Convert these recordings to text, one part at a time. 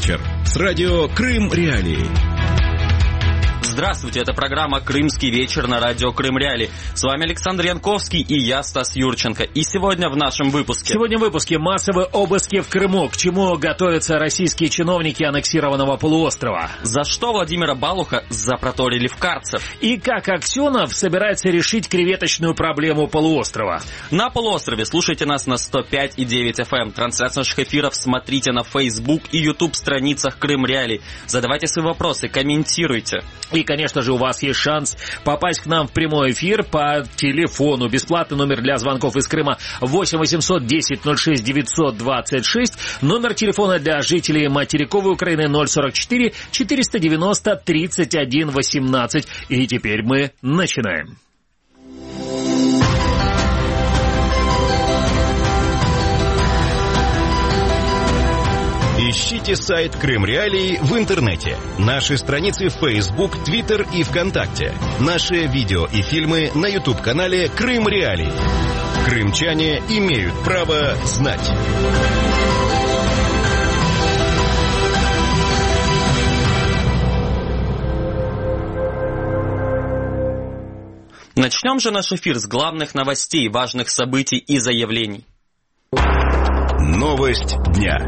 вечер» с радио «Крым Реалии». Здравствуйте, это программа «Крымский вечер» на радио Крым Реалии. С вами Александр Янковский и я, Стас Юрченко. И сегодня в нашем выпуске. Сегодня в выпуске массовые обыски в Крыму. К чему готовятся российские чиновники аннексированного полуострова? За что Владимира Балуха запроторили в карцер? И как Аксенов собирается решить креветочную проблему полуострова? На полуострове слушайте нас на 105,9 FM. Трансляцию наших эфиров смотрите на Facebook и YouTube страницах Крым Реалии. Задавайте свои вопросы, комментируйте. И, конечно же, у вас есть шанс попасть к нам в прямой эфир по телефону. Бесплатный номер для звонков из Крыма 8 800 10 06 926. Номер телефона для жителей материковой Украины 044 490 31 18. И теперь мы начинаем. Ищите сайт Крым Реалии в интернете. Наши страницы в Facebook, Twitter и ВКонтакте. Наши видео и фильмы на YouTube-канале Крым Реалии. Крымчане имеют право знать. Начнем же наш эфир с главных новостей, важных событий и заявлений. Новость дня.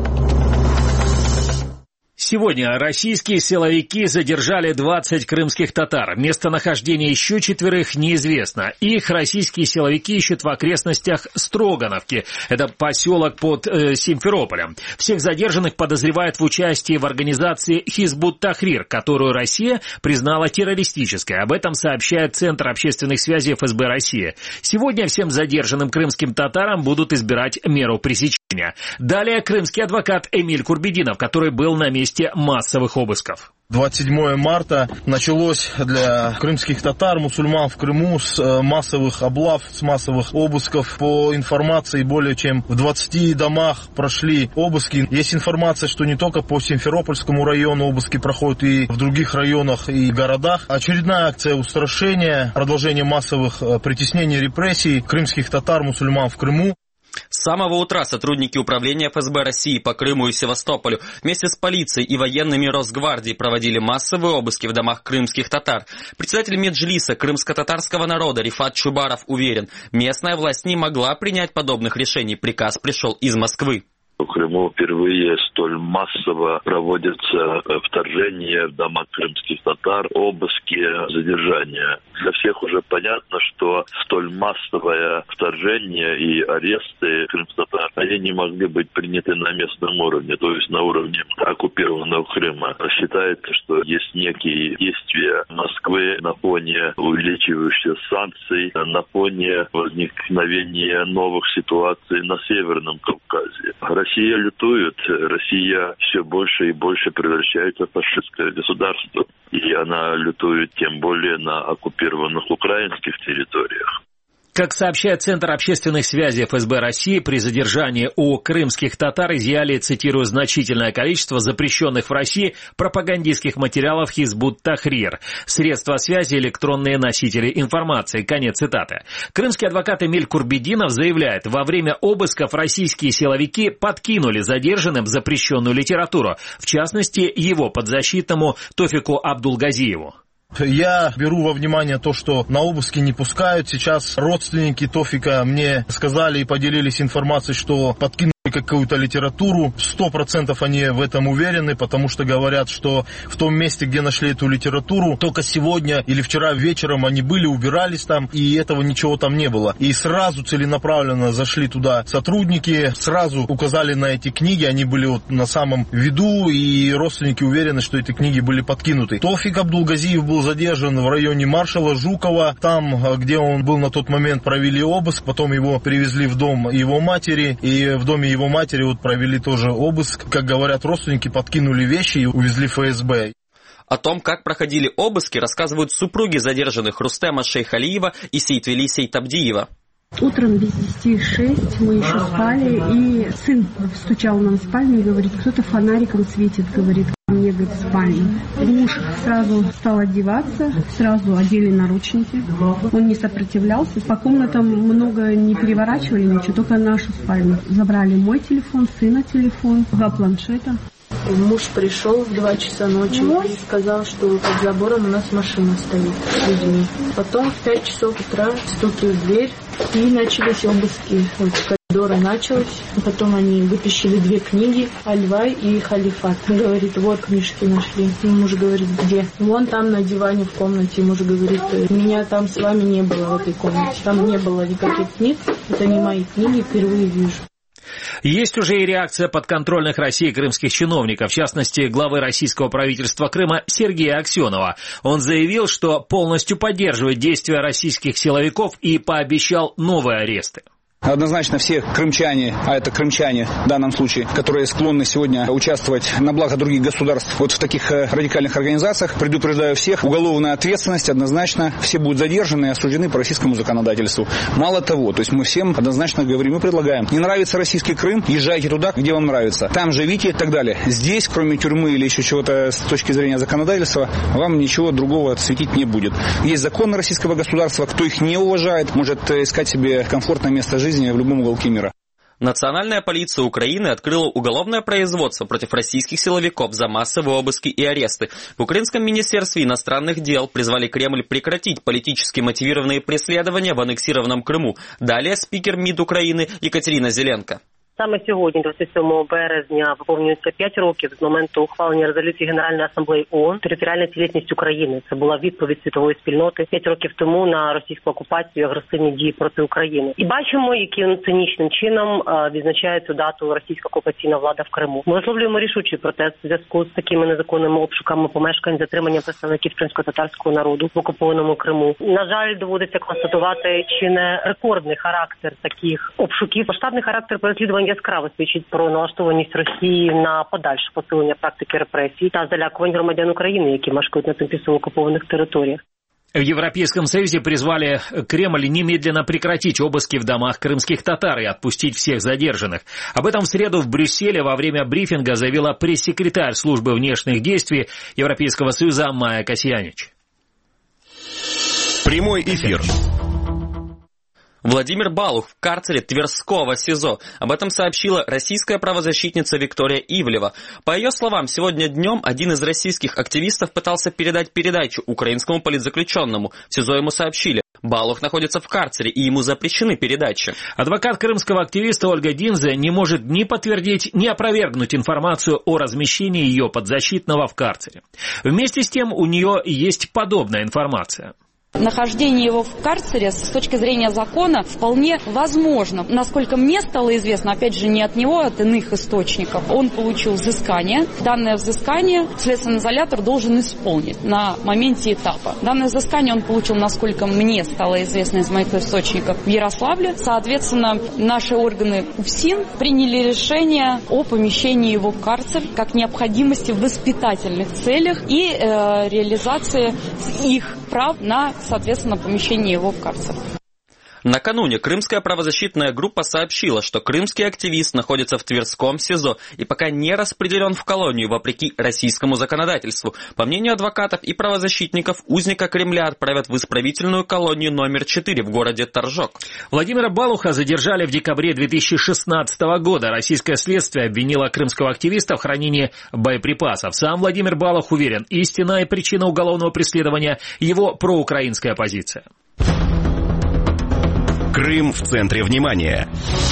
Сегодня российские силовики задержали 20 крымских татар. Местонахождение еще 4 неизвестно. Их российские силовики ищут в окрестностях Строгановки. Это поселок под Симферополем. Всех задержанных подозревают в участии в организации Хизбут-Тахрир, которую Россия признала террористической. Об этом сообщает Центр общественных связей ФСБ России. Сегодня всем задержанным крымским татарам будут избирать меру пресечения. Далее крымский адвокат Эмиль Курбединов, который был на месте массовых обысков. 27 марта началось для крымских татар, мусульман в Крыму с массовых облав, с массовых обысков. По информации, более чем в 20 домах прошли обыски. Есть информация, что не только по Симферопольскому району обыски проходят, и в других районах и городах. Очередная акция устрашения, продолжение массовых притеснений и репрессий крымских татар, мусульман в Крыму. С самого утра сотрудники управления ФСБ России по Крыму и Севастополю вместе с полицией и военными Росгвардии проводили массовые обыски в домах крымских татар. Председатель Меджлиса крымско-татарского народа Рифат Чубаров уверен, местная власть не могла принять подобных решений, приказ пришел из Москвы. В Крыму впервые столь массово проводятся вторжения в дома крымских татар, обыски, задержания. Для всех уже понятно, что столь массовое вторжение и аресты крымских татар, они не могли быть приняты на местном уровне, то есть на уровне оккупированного Крыма. Считается, что есть некие действия Москвы на фоне увеличивающихся санкций, на фоне возникновения новых ситуаций на Северном Кавказе. Россия лютует, Россия все больше и больше превращается в фашистское государство. И она лютует тем более на оккупированных украинских территориях. Как сообщает Центр общественных связей ФСБ России, при задержании у крымских татар изъяли, цитирую, значительное количество запрещенных в России пропагандистских материалов Хизбут-Тахрир, средства связи, электронные носители информации. Конец цитаты. Крымский адвокат Эмиль Курбединов заявляет, во время обысков российские силовики подкинули задержанным запрещенную литературу, в частности, его подзащитному Тофику Абдулгазиеву. Я беру во внимание то, что на обыски не пускают. Сейчас родственники Тофика мне сказали и поделились информацией, что подкинули какую-то литературу. 100% они в этом уверены, потому что говорят, что в том месте, где нашли эту литературу, только сегодня или вчера вечером они были, убирались там, и этого ничего там не было. И сразу целенаправленно зашли туда сотрудники, сразу указали на эти книги, они были вот на самом виду, и родственники уверены, что эти книги были подкинуты. Тофик Абдулгазиев был задержан в районе маршала Жукова, там, где он был на тот момент, провели обыск, потом его привезли в дом его матери, и в доме его матери вот провели тоже обыск. Как говорят родственники, подкинули вещи и увезли в ФСБ. О том, как проходили обыски, рассказывают супруги задержанных Рустема Шейхалиева и Сейтвели Сейтабдиева. Утром без 10:06 мы еще спали, и сын стучал нам в спальню и говорит, кто-то фонариком светит, говорит, мне, говорит, в спальню. Муж сразу стал одеваться, сразу одели наручники, он не сопротивлялся. По комнатам много не переворачивали, ничего, только нашу спальню. Забрали мой телефон, сына телефон, 2 планшета. Муж пришел в 2 часа ночи и сказал, что под забором у нас машина стоит с людьми. Потом в 5 часов утра стуки в дверь и начались обыски. Вот коридора началось. Потом они вытащили 2 книги «Аль-Вай» и «Халифат». Говорит, вот книжки нашли. И муж говорит, где? Вон там на диване в комнате. Муж говорит, меня там с вами не было в этой комнате. Там не было никаких книг. Это не мои книги, впервые вижу. Есть уже и реакция подконтрольных России крымских чиновников, в частности, главы российского правительства Крыма Сергея Аксенова. Он заявил, что полностью поддерживает действия российских силовиков и пообещал новые аресты. Однозначно все крымчане, а это крымчане в данном случае, которые склонны сегодня участвовать на благо других государств вот в таких радикальных организациях, предупреждаю всех, уголовная ответственность однозначно, все будут задержаны и осуждены по российскому законодательству. Мало того, то есть мы всем однозначно говорим и предлагаем, не нравится российский Крым, езжайте туда, где вам нравится, там живите и так далее. Здесь, кроме тюрьмы или еще чего-то с точки зрения законодательства, вам ничего другого светить не будет. Есть законы российского государства, кто их не уважает, может искать себе комфортное место жизни в любом уголке мира. Национальная полиция Украины открыла уголовное производство против российских силовиков за массовые обыски и аресты. В Украинском министерстве иностранных дел призвали Кремль прекратить политически мотивированные преследования в аннексированном Крыму. Далее спикер МИД України Екатерина Зеленко. Саме сьогодні, 27 березня, виповнюється 5 років з моменту ухвалення резолюції Генеральної асамблеї ООН «Територіальна цілісність України». Це була відповідь світової спільноти 5 років тому на російську окупацію і агресивні дії проти України. І бачимо, яким цинічним чином відзначає цю дату російська окупаційна влада в Криму. Ми висловлюємо рішучий протест в зв'язку з такими незаконними обшуками помешкань, затриманням представників кримсько-татарського народу в окупованому Криму. На жаль, доводиться констатувати, чи не рекордний характер таких обшуків. Масштабний характер переслідувань яскраво свідчить про налаштованість Росії на подальше посилення практики репресій та залякувань громадян України, які мешкають на тимчасово окупованих територіях. В Европейском Союзе призвали Кремль немедленно прекратить обыски в домах крымских татар и отпустить всех задержанных. Об этом в среду в Брюсселе во время брифинга заявила пресс-секретарь службы внешних действий Европейского Союза Майя Касьянич. Прямой эфир. Владимир Балух в карцере Тверского СИЗО. Об этом сообщила российская правозащитница Виктория Ивлева. По ее словам, сегодня днем один из российских активистов пытался передать передачу украинскому политзаключенному. В СИЗО ему сообщили, Балух находится в карцере и ему запрещены передачи. Адвокат крымского активиста Ольга Динзе не может ни подтвердить, ни опровергнуть информацию о размещении ее подзащитного в карцере. Вместе с тем у нее есть подобная информация. Нахождение его в карцере с точки зрения закона вполне возможно. Насколько мне стало известно, опять же, не от него, а от иных источников, он получил взыскание. Данное взыскание следственный изолятор должен исполнить на моменте этапа. Данное взыскание он получил, насколько мне стало известно из моих источников, в Ярославле. Соответственно, наши органы УФСИН приняли решение о помещении его в карцер как необходимости в воспитательных целях и реализации их прав на, соответственно, помещение его в карцер. Накануне крымская правозащитная группа сообщила, что крымский активист находится в Тверском СИЗО и пока не распределен в колонию, вопреки российскому законодательству. По мнению адвокатов и правозащитников, узника Кремля отправят в исправительную колонию номер 4 в городе Торжок. Владимира Балуха задержали в декабре 2016 года. Российское следствие обвинило крымского активиста в хранении боеприпасов. Сам Владимир Балух уверен, истинная причина уголовного преследования – его проукраинская позиция. Крым в центре внимания.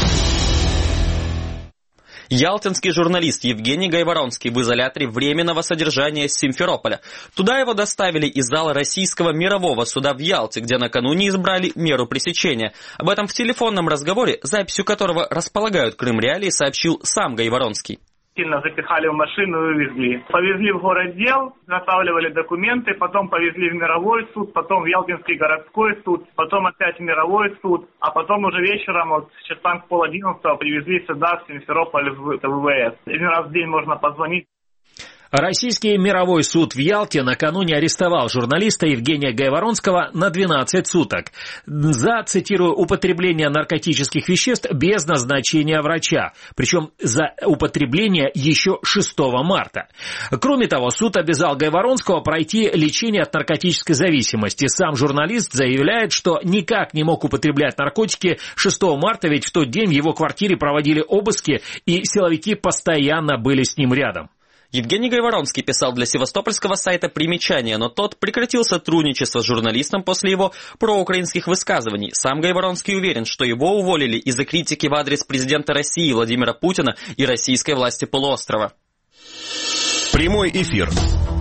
Ялтинский журналист Евгений Гайворонский в изоляторе временного содержания Симферополя. Туда его доставили из зала Российского мирового суда в Ялте, где накануне избрали меру пресечения. Об этом в телефонном разговоре, записью которого располагают Крым Реалии, сообщил сам Гайворонский. Сильно запихали в машину и увезли. Повезли в городдел, составляли документы, потом повезли в мировой суд, потом в Ялтинский городской суд, потом опять в мировой суд, а потом уже вечером, вот часам в 10:30 привезли сюда, в Симферополь, в ВВС. Один раз в день можно позвонить. Российский мировой суд в Ялте накануне арестовал журналиста Евгения Гайворонского на 12 суток за, цитирую, употребление наркотических веществ без назначения врача, причем за употребление еще 6 марта. Кроме того, суд обязал Гайворонского пройти лечение от наркотической зависимости. Сам журналист заявляет, что никак не мог употреблять наркотики 6 марта, ведь в тот день в его квартире проводили обыски, и силовики постоянно были с ним рядом. Евгений Гайворонский писал для севастопольского сайта примечания, но тот прекратил сотрудничество с журналистом после его проукраинских высказываний. Сам Гайворонский уверен, что его уволили из-за критики в адрес президента России Владимира Путина и российской власти полуострова. Прямой эфир.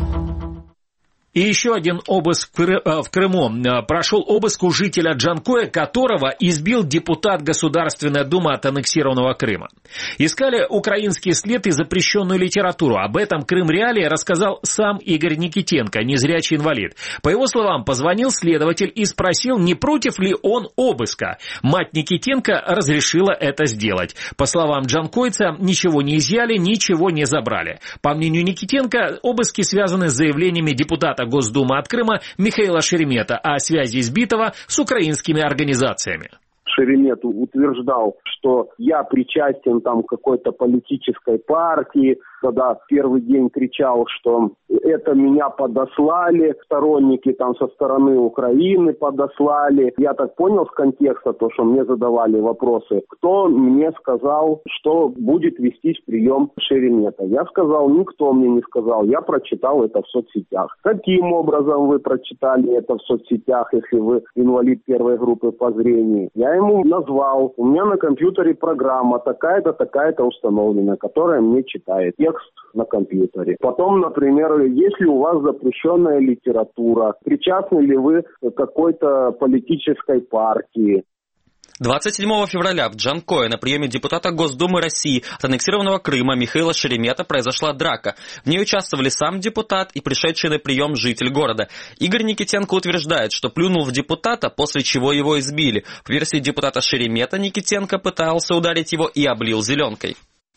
И еще один обыск в Крыму. Прошел обыск у жителя Джанкоя, которого избил депутат Государственной Думы от аннексированного Крыма. Искали украинский след и запрещенную литературу. Об этом Крым Реалии рассказал сам Игорь Никитенко, незрячий инвалид. По его словам, позвонил следователь и спросил, не против ли он обыска. Мать Никитенко разрешила это сделать. По словам джанкойца, ничего не изъяли, ничего не забрали. По мнению Никитенко, обыски связаны с заявлениями депутата Госдумы от Крыма Михаила Шеремета о связи избитого с украинскими организациями. Шеремет утверждал, что я причастен там к какой-то политической партии, когда в первый день кричал, что это меня подослали, сторонники там со стороны Украины подослали. Я так понял с контекста то, что мне задавали вопросы, кто мне сказал, что будет вестись прием Шеремета. Я сказал, никто мне не сказал, я прочитал это в соцсетях. Каким образом вы прочитали это в соцсетях, если вы инвалид первой группы по зрению? Я ему назвал, у меня на компьютере программа такая-то, такая-то установлена, которая мне читает текст на компьютере. Потом, например, если у вас запрещенная литература, причастны ли вы к какой-то политической партии? 27 февраля в Джанкое на приеме депутата Госдумы России от аннексированного Крыма Михаила Шеремета произошла драка. В ней участвовали сам депутат и пришедший на прием житель города. Игорь Никитенко утверждает, что плюнул в депутата, после чего его избили. По версии депутата Шеремета, Никитенко пытался ударить его и облил зеленкой.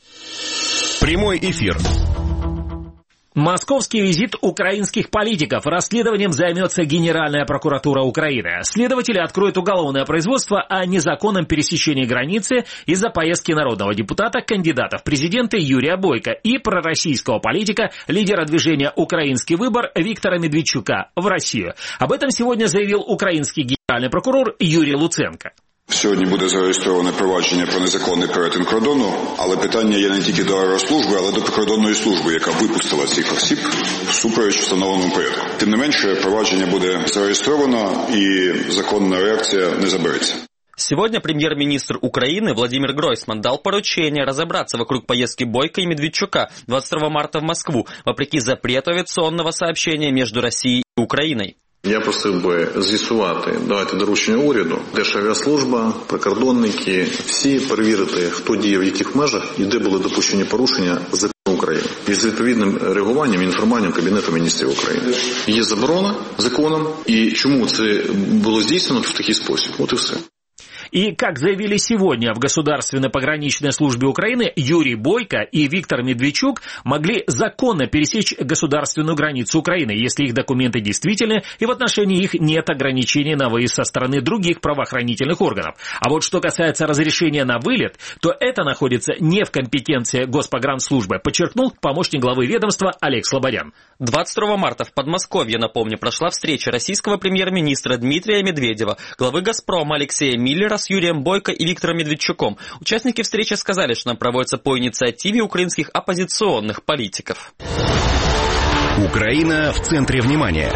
Прямой эфир. Московский визит украинских политиков. Расследованием займется Генеральная прокуратура Украины. Следователи откроют уголовное производство о незаконном пересечении границы из-за поездки народного депутата, кандидата в президенты Юрия Бойко и пророссийского политика, лидера движения «Украинский выбор» Виктора Медведчука в Россию. Об этом сегодня заявил украинский генеральный прокурор Юрій Луценко. Сьогодні буде зареєстроване провадження про незаконний перетин кордону, але питання є не тільки до аерослужби, але до прикордонної служби, яка випустила цих осіб всупереч встановленому порядку. Тим не менше, провадження буде зареєстровано і законна реакція не забереться. Сегодня премьер-министр Украины Владимир Гройсман дал поручение разобраться вокруг поездки Бойко и Медведчука 22 марта в Москву, вопреки запрету авиационного сообщения между Россией и Украиной. Я просив би з'ясувати, давайте доручення уряду, Державіаслужба, прикордонники, всі перевірити, хто діє в яких межах і де були допущені порушення закону України. І з відповідним реагуванням і інформуванням Кабінету міністрів України. Є заборона законом, і чому це було здійснено в такий спосіб? От і все. И, как заявили сегодня в Государственной пограничной службе Украины, Юрий Бойко и Виктор Медведчук могли законно пересечь государственную границу Украины, если их документы действительны и в отношении их нет ограничений на выезд со стороны других правоохранительных органов. А вот что касается разрешения на вылет, то это находится не в компетенции Госпогранслужбы, подчеркнул помощник главы ведомства Олег Слободян. 22 марта в Подмосковье, напомню, прошла встреча российского премьер-министра Дмитрия Медведева, главы «Газпрома» Алексея Миллера с Юрием Бойко и Виктором Медведчуком. Участники встречи сказали, что она проводится по инициативе украинских оппозиционных политиков. Украина в центре внимания.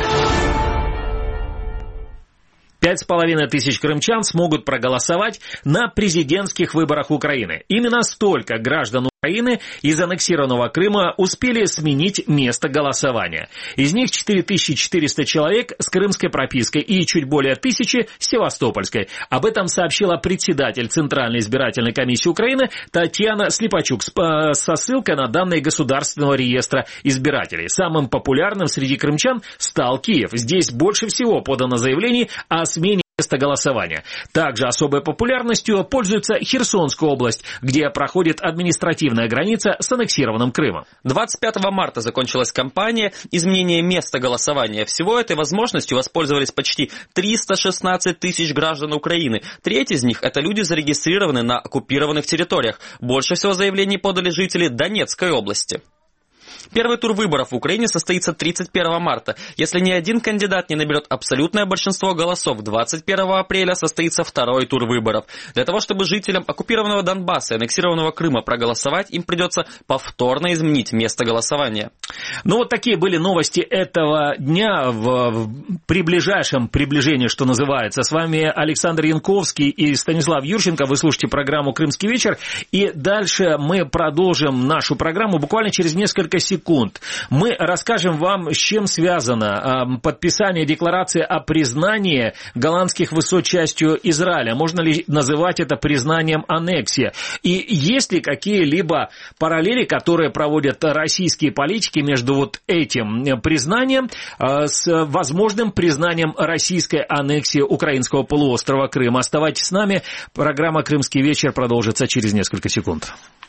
5500 крымчан смогут проголосовать на президентских выборах Украины. Именно столько граждан Украины из аннексированного Крыма успели сменить место голосования. Из них 4400 человек с крымской пропиской и чуть более 1000 с севастопольской. Об этом сообщила председатель Центральной избирательной комиссии Украины Татьяна Слепачук со ссылкой на данные Государственного реестра избирателей. Самым популярным среди крымчан стал Киев. Здесь больше всего подано заявлений о смене места голосования. Также особой популярностью пользуется Херсонская область, где проходит административная граница с аннексированным Крымом. 25 марта закончилась кампания изменения места голосования. Всего этой возможностью воспользовались почти 316 тысяч граждан Украины. Треть из них – это люди, зарегистрированные на оккупированных территориях. Больше всего заявлений подали жители Донецкой области. Первый тур выборов в Украине состоится 31 марта. Если ни один кандидат не наберет абсолютное большинство голосов, 21 апреля состоится второй тур выборов. Для того, чтобы жителям оккупированного Донбасса и аннексированного Крыма проголосовать, им придется повторно изменить место голосования. Ну вот такие были новости этого дня при ближайшем приближении, что называется. С вами Александр Янковский и Станислав Юрченко. Вы слушаете программу «Крымский вечер». И дальше мы продолжим нашу программу буквально через несколько секунд. Мы расскажем вам, с чем связано подписание декларации о признании голландских высот частью Израиля. Можно ли называть это признанием аннексии? И есть ли какие-либо параллели, которые проводят российские политики между вот этим признанием с возможным признанием российской аннексии украинского полуострова Крым? Оставайтесь с нами. Программа «Крымский вечер» продолжится через несколько секунд.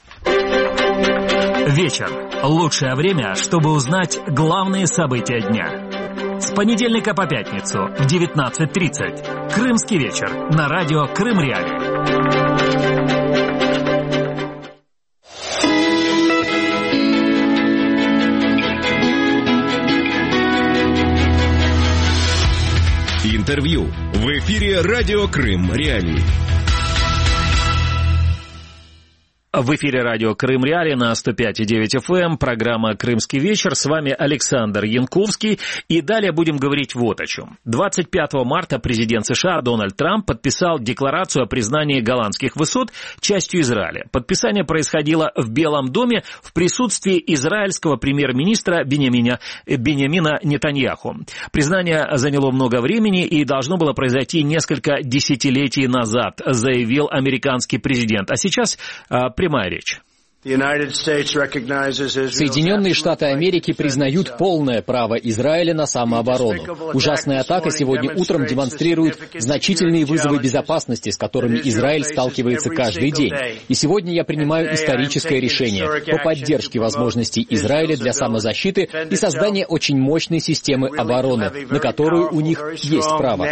Вечер. Лучшее время, чтобы узнать главные события дня. С понедельника по пятницу в 19:30. «Крымский вечер» на радио Крым Реалии. Интервью. В эфире радио Крым Реалии. В эфире радио Крым Реалии на 105,9 FM, программа «Крымский вечер». С вами Александр Янковский. И далее будем говорить вот о чем. 25 марта президент США Дональд Трамп подписал декларацию о признании голландских высот частью Израиля. Подписание происходило в Белом доме в присутствии израильского премьер-министра Биньямина Нетаньяху. Признание заняло много времени и должно было произойти несколько десятилетий назад, заявил американский президент. А сейчас прямая речь. Соединенные Штаты Америки признают полное право Израиля на самооборону. Ужасная атака сегодня утром демонстрирует значительные вызовы безопасности, с которыми Израиль сталкивается каждый день. И сегодня я принимаю историческое решение по поддержке возможностей Израиля для самозащиты и создания очень мощной системы обороны, на которую у них есть право.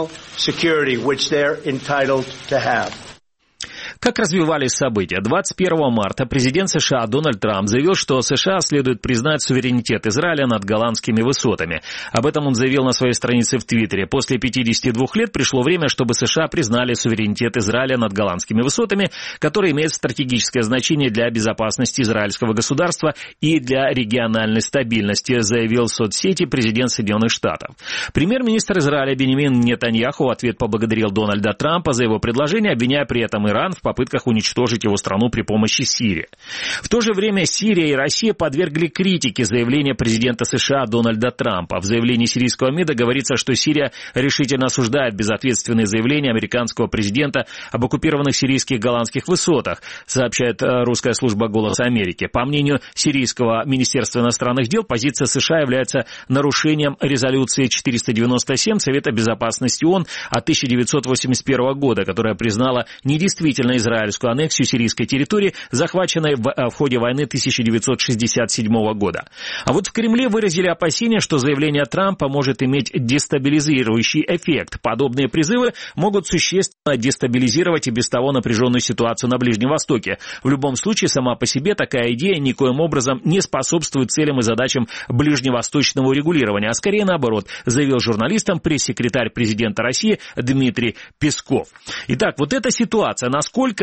Как развивались события? 21 марта президент США Дональд Трамп заявил, что США следует признать суверенитет Израиля над голландскими высотами. Об этом он заявил на своей странице в Твиттере. После 52 лет пришло время, чтобы США признали суверенитет Израиля над голландскими высотами, который имеет стратегическое значение для безопасности израильского государства и для региональной стабильности, заявил в соцсети президент Соединенных Штатов. Премьер-министр Израиля Биньямин Нетаньяху в ответ поблагодарил Дональда Трампа за его предложение, обвиняя при этом Иран в попытках уничтожить его страну при помощи Сирии. В то же время Сирия и Россия подвергли критике заявления президента США Дональда Трампа. В заявлении сирийского МИДа говорится, что Сирия решительно осуждает безответственные заявления американского президента об оккупированных сирийских голландских высотах, сообщает русская служба «Голос Америки». По мнению сирийского министерства иностранных дел, позиция США является нарушением резолюции 497 Совета безопасности ООН от 1981 года, которая признала недействительной израильскую аннексию сирийской территории, захваченной в ходе войны 1967 года. А вот в Кремле выразили опасения, что заявление Трампа может иметь дестабилизирующий эффект. Подобные призывы могут существенно дестабилизировать и без того напряженную ситуацию на Ближнем Востоке. В любом случае, сама по себе такая идея никоим образом не способствует целям и задачам ближневосточного урегулирования, а скорее наоборот, заявил журналистам пресс-секретарь президента России Дмитрий Песков. Итак, вот эта ситуация,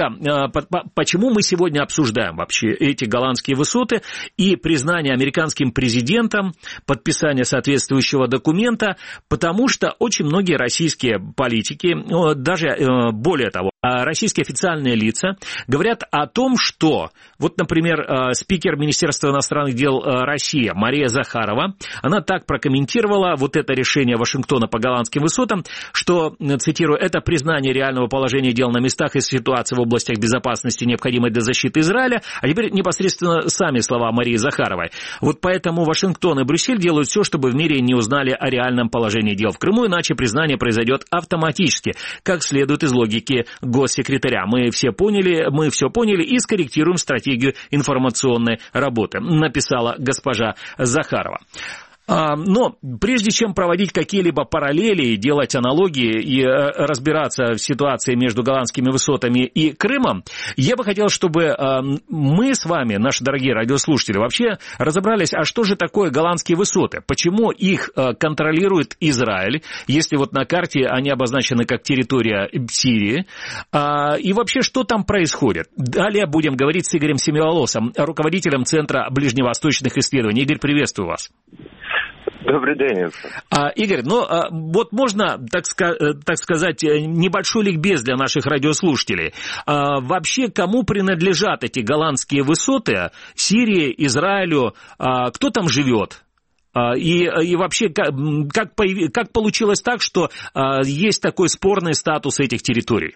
почему мы сегодня обсуждаем вообще эти голландские высоты и признание американским президентом, подписание соответствующего документа, потому что очень многие российские политики, даже более того, российские официальные лица говорят о том, что, вот, например, спикер Министерства иностранных дел России Мария Захарова, она так прокомментировала вот это решение Вашингтона по голландским высотам, что, цитирую, это признание реального положения дел на местах и ситуации в областях безопасности, необходимой для защиты Израиля, а теперь непосредственно сами слова Марии Захаровой. Вот поэтому Вашингтон и Брюссель делают все, чтобы в мире не узнали о реальном положении дел в Крыму, иначе признание произойдет автоматически, как следует из логики госсекретаря. Мы все поняли и скорректируем стратегию информационной работы, написала госпожа Захарова. Но прежде чем проводить какие-либо параллели, делать аналогии и разбираться в ситуации между Голландскими высотами и Крымом, я бы хотел, чтобы мы с вами, наши дорогие радиослушатели, вообще разобрались, а что же такое Голландские высоты? Почему их контролирует Израиль, если вот на карте они обозначены как территория Сирии? И вообще, что там происходит? Далее будем говорить с Игорем Семиволосом, руководителем Центра ближневосточных исследований. Игорь, приветствую вас. Добрый день. Игорь, вот можно, так сказать, небольшой ликбез для наших радиослушателей. Вообще, кому принадлежат эти голландские высоты? Сирии, Израилю? Кто там живет? И вообще, как получилось так, что есть такой спорный статус этих территорий?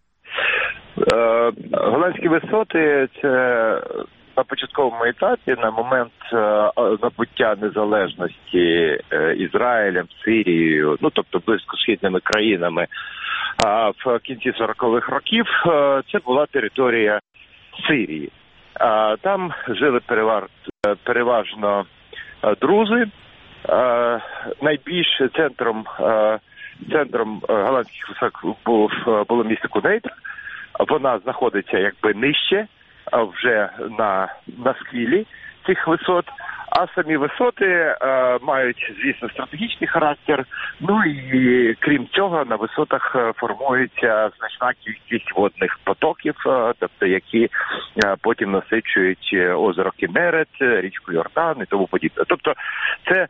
Голландські висоти – це на початковому етапі, на момент набуття незалежності Ізраїлем, Сирією, тобто близькосхідними країнами, в кінці 40-х років, це була територія Сирії. Там жили переважно друзи. Найбільш центром голландських висот було місто Кунейтра. Вона знаходиться якби нижче, вже на схилі цих висот, а самі висоти мають, звісно, стратегічний характер. І крім цього, на висотах формується значна кількість водних потоків, тобто які потім насичують озеро Кінерет, річку Йордан і тому подібне. Тобто це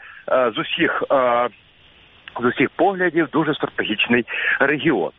з усіх поглядів дуже стратегічний регіон.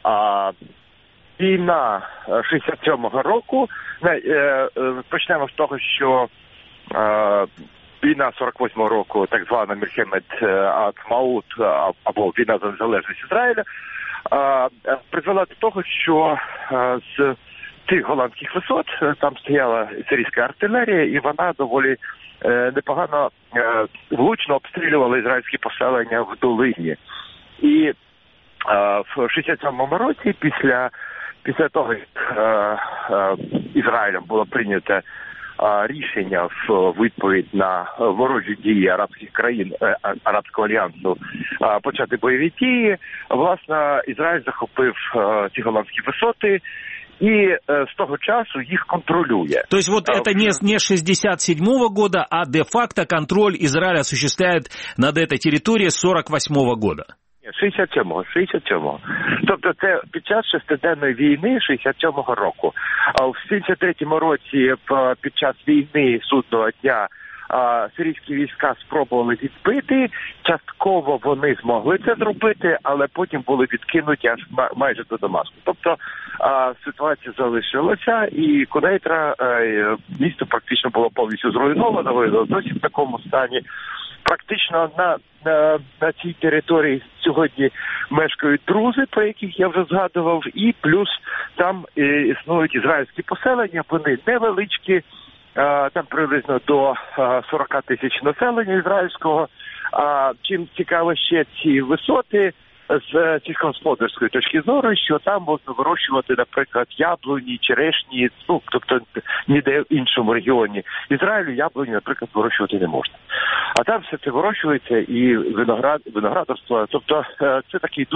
Війна 67-го року, почнемо з того, що війна 48-го року, так звана Мільхемет Ацмаут, або війна за незалежність Ізраїля, призвела до того, що з цих голландських висот там стояла сирійська артилерія, і вона доволі непогано влучно обстрілювала ізраїльські поселення в долині. І в 67-му році, після того, як Ізраїлем було прийнято рішення в відповідь на ворожі дії арабських країн, Арабського альянсу, почати бойові дії, власне, Ізраїль захопив ці голландські висоти и с того часу их контролює. То есть вот это не 67-го года, а де-факто контроль Израиль осуществляет над этой территорией с 48-го года? 67-го. Тобто це під час шестиденної війни 67-го року. А в 73-му році під час війни судного дня сирійські війська спробували відбити. Частково вони змогли це зробити, але потім були відкинуті аж майже до Дамаску. Тобто ситуація залишилася, і Кунейтра, місто практично було повністю зруйновано, досі в такому стані. Практично на цій території сьогодні мешкають друзи, про яких я вже згадував, і плюс там існують ізраїльські поселення, вони невеличкі, там приблизно до 40 тисяч населення ізраїльського. Чим цікаво ще ці висоти з сільськогосподарської точки зору, що там можна вирощувати, наприклад, яблуні, черешні, тобто ніде в іншому регіоні Ізраїлю яблуні, наприклад, вирощувати не можна. А там все це вирощується і виноградарство. Тобто це такий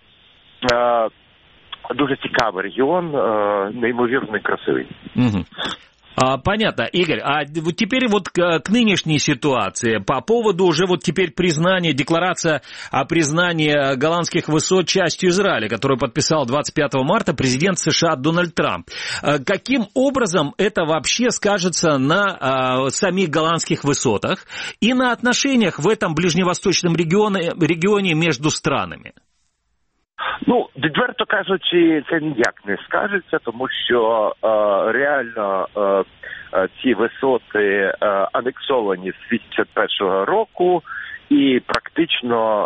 дуже цікавий регіон, неймовірно красивий. Угу. Понятно, Игорь, а вот теперь вот к нынешней ситуации, по поводу уже вот теперь признания, декларация о признании голландских высот частью Израиля, которую подписал 25 марта президент США Дональд Трамп. Каким образом это вообще скажется на самих голландских высотах и на отношениях в этом ближневосточном регионе между странами? Відверто кажучи, це ніяк не скажеться, тому що реально ці висоти анексовані з 1981 року і практично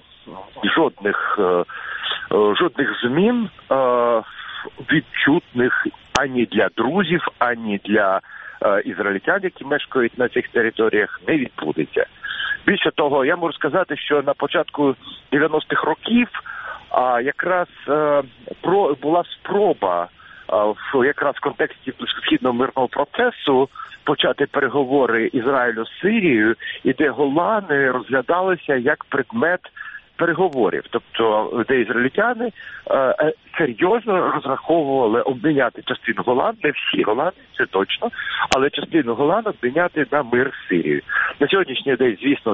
жодних змін відчутних ані для друзів, ані для ізраїльтян, які мешкають на цих територіях, не відбудеться. Більше того, я можу сказати, що на початку 90-х років якраз була спроба якраз в контексті близькосхідного мирного процесу почати переговори Ізраїлю з Сирією, і де Голани розглядалися як предмет переговорів. Тобто, де ізраїльтяни серйозно розраховували обміняти частину Голан, не всі Голани, це точно, але частину Голан обміняти на мир з Сирією. На сьогоднішній день, звісно,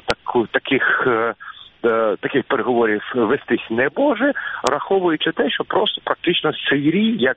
таких переговорів вестись не може, враховуючи те, що просто практично Сирії, як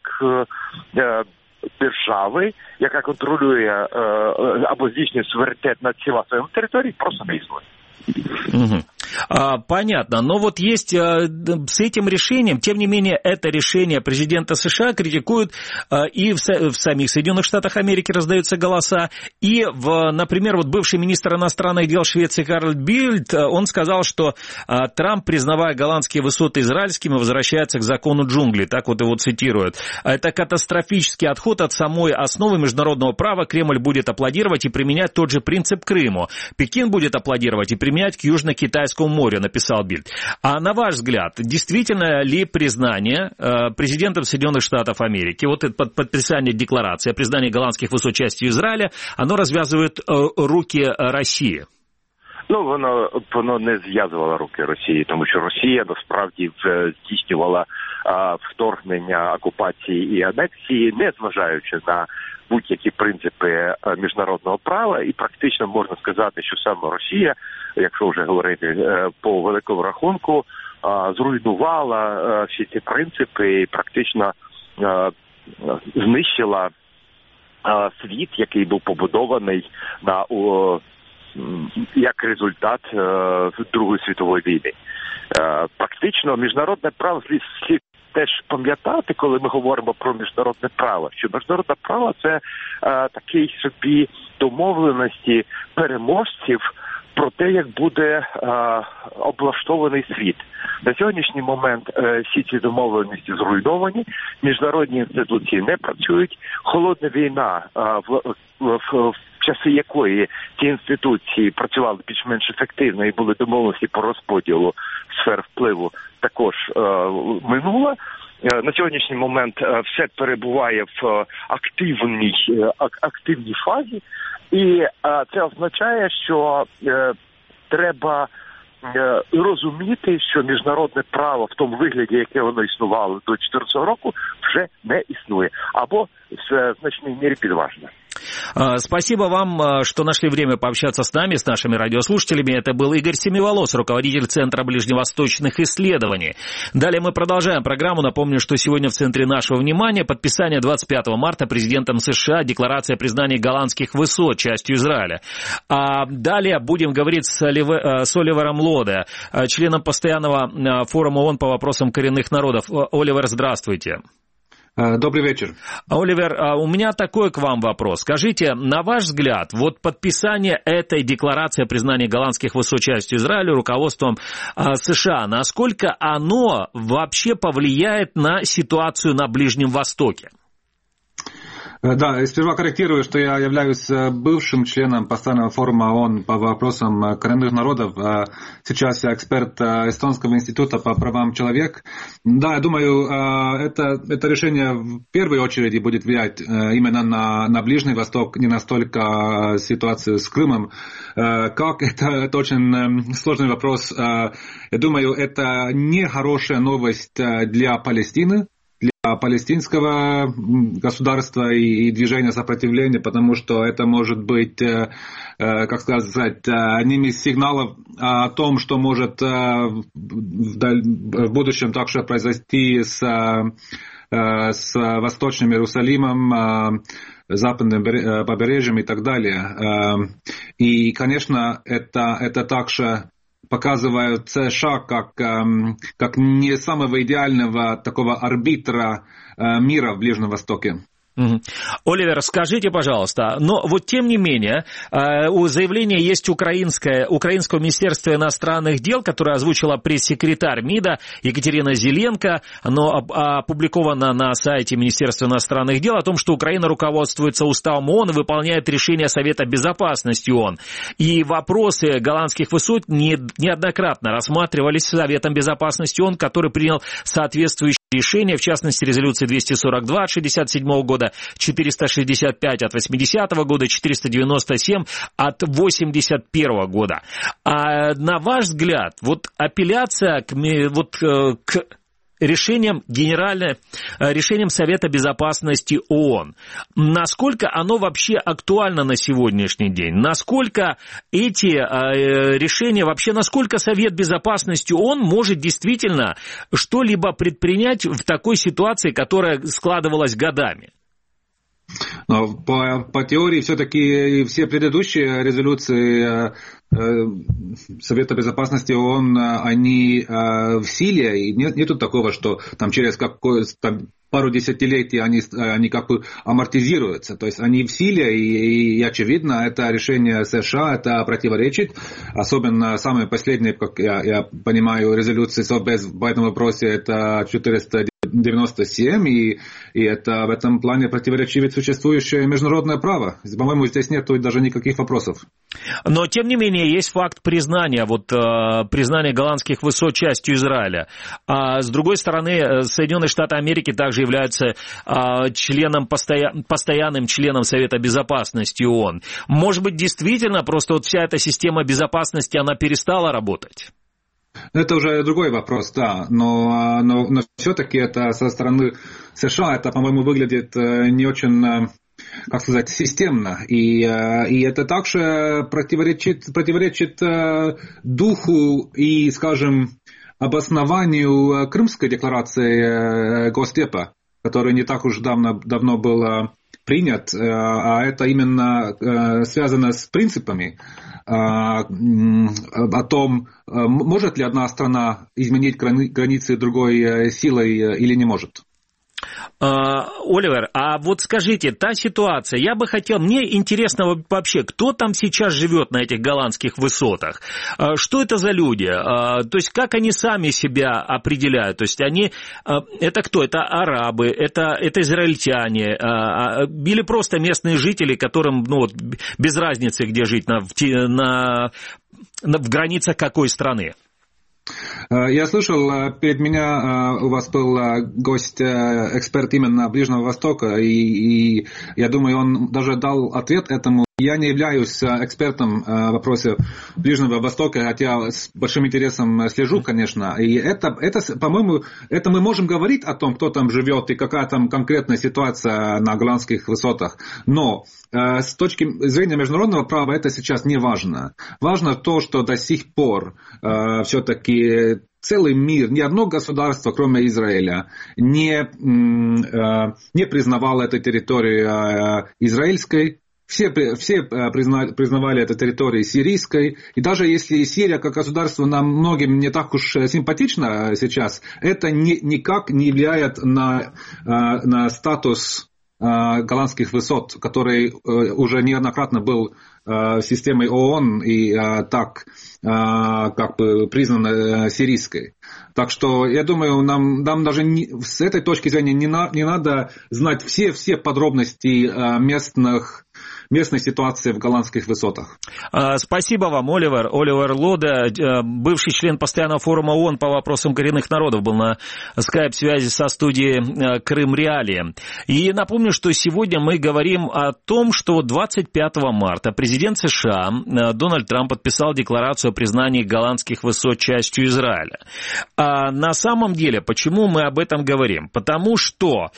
держави, яка контролює або здійснює суверенітет над всіма своїми територіями, просто не існує. Угу. Понятно, но вот есть с этим решением, тем не менее, это решение президента США критикуют и в самих Соединенных Штатах Америки раздаются голоса, и, например, вот бывший министр иностранных дел Швеции Карл Бильд, он сказал, что Трамп, признавая голландские высоты израильскими, возвращается к закону джунглей, так вот его цитируют. Это катастрофический отход от самой основы международного права, Кремль будет аплодировать и применять тот же принцип Крыму, Пекин будет аплодировать и применять к Южно-Китайскому морю, написал Бильд. А на ваш взгляд, действительно ли признание президентом Соединенных Штатов Америки, вот это подписание декларации о признании голландских высот частью Израиля, оно развязывает руки Росії? Ну, воно не зв'язувало руки Росії, тому що Росія насправді здійснювала вторгнення, окупації і анексії, не зважаючи на будь-які принципи міжнародного права, і практично можна сказати, що саме Росія, якщо вже говорити по великому рахунку, зруйнувала всі ці принципи і практично знищила світ, який був побудований як результат Другої світової війни. Практично міжнародне право слід теж пам'ятати, коли ми говоримо про міжнародне право, що міжнародне право – це такий собі домовленості переможців про те, як буде облаштований світ. На сьогоднішній момент всі ці домовленості зруйновані, міжнародні інституції не працюють, холодна війна, в часи якої ці інституції працювали більш-менш ефективно і були домовленості по розподілу сфер впливу, також минула. На сьогоднішній момент все перебуває в активній фазі, і це означає, що треба розуміти, що міжнародне право в тому вигляді, яке воно існувало до 2014 року, вже не існує, або в значній мірі підважне. Спасибо вам, что нашли время пообщаться с нами, с нашими радиослушателями. Это был Игорь Семиволос, руководитель Центра ближневосточных исследований. Далее мы продолжаем программу. Напомню, что сегодня в центре нашего внимания подписание 25 марта президентом США декларации о признании голландских высот частью Израиля. А далее будем говорить с Оливером Лоде, членом постоянного форума ООН по вопросам коренных народов. Оливер, здравствуйте. Добрый вечер. Оливер, у меня такой к вам вопрос. Скажите, на ваш взгляд, вот подписание этой декларации о признании голландских высот частью Израиля руководством США, насколько оно вообще повлияет на ситуацию на Ближнем Востоке? Да, сперва корректирую, что я являюсь бывшим членом постоянного форума ООН по вопросам коренных народов. Сейчас я эксперт Эстонского института по правам человека. Да, я думаю, это решение в первой очереди будет влиять именно на Ближний Восток, не настолько ситуацию с Крымом. Как? Это очень сложный вопрос. Я думаю, это не хорошая новость для Палестины, палестинского государства и движения сопротивления, потому что это может быть, как сказать, одним из сигналов о том, что может в будущем также произойти с Восточным Иерусалимом, западным побережьем и так далее. И, конечно, это также показывают США как не самого идеального такого арбитра мира в Ближнем Востоке. Оливер, скажите, пожалуйста, но вот тем не менее, у заявления есть Украинского министерства иностранных дел, которое озвучила пресс-секретарь МИДа Екатерина Зеленко, оно опубликовано на сайте Министерства иностранных дел, о том, что Украина руководствуется уставом ООН и выполняет решения Совета Безопасности ООН. И вопросы голландских высот неоднократно рассматривались Советом Безопасности ООН, который принял соответствующие решения, в частности, резолюции 242 от 1967 года, 465 от 80 года, 497 от 81 года. А на ваш взгляд, вот апелляция к решением Совета Безопасности ООН. Насколько оно вообще актуально на сегодняшний день? Насколько эти решения, вообще насколько Совет Безопасности ООН может действительно что-либо предпринять в такой ситуации, которая складывалась годами? Но по теории все-таки все предыдущие резолюции Совета Безопасности ООН, они в силе, и нету такого, что там через пару десятилетий они как бы амортизируются. То есть они в силе, и очевидно, это решение США, это противоречит. Особенно самые последние, как я понимаю, резолюции Совбез в этом вопросе, это 497, и это в этом плане противоречит существующее международное право. По-моему, здесь нет даже никаких вопросов. Но, тем не менее, есть факт признания, признания голландских высот частью Израиля. А с другой стороны, Соединенные Штаты Америки также являются постоянным членом Совета Безопасности ООН. Может быть, действительно, просто вот вся эта система безопасности, она перестала работать? Это уже другой вопрос, да, но все-таки это со стороны США, это, по-моему, выглядит не очень, как сказать, системно, и это также противоречит духу и, скажем, обоснованию Крымской декларации Госдепа, который не так уж давно был принят, а это именно связано с принципами о том, может ли одна страна изменить границы другой силой или не может. Оливер, а вот скажите, та ситуация, я бы хотел, мне интересно вообще, кто там сейчас живет на этих голландских высотах, что это за люди, то есть как они сами себя определяют, то есть они, это кто, это арабы, это израильтяне, или просто местные жители, которым без разницы, где жить, в границах какой страны? Я слышал, перед меня у вас был гость, эксперт именно Ближнего Востока, и я думаю, он даже дал ответ этому. Я не являюсь экспертом в вопросе Ближнего Востока, хотя с большим интересом слежу, конечно. И это, по-моему, это мы можем говорить о том, кто там живет и какая там конкретная ситуация на голландских высотах. Но с точки зрения международного права это сейчас не важно. Важно то, что до сих пор все-таки целый мир, ни одно государство, кроме Израиля, не признавало эту территорию израильской. Все признавали эту территорию сирийской. И даже если Сирия как государство нам многим не так уж симпатична сейчас, это никак не влияет на статус голландских высот, который уже неоднократно был системой ООН и так как бы признан сирийской. Так что, я думаю, нам даже с этой точки зрения не надо знать все подробности местной ситуации в голландских высотах. Спасибо вам, Оливер. Оливер Лоде, бывший член постоянного форума ООН по вопросам коренных народов, был на скайп-связи со студией Крым Реалии. И напомню, что сегодня мы говорим о том, что 25 марта президент США Дональд Трамп подписал декларацию о признании голландских высот частью Израиля. А на самом деле, почему мы об этом говорим? Потому что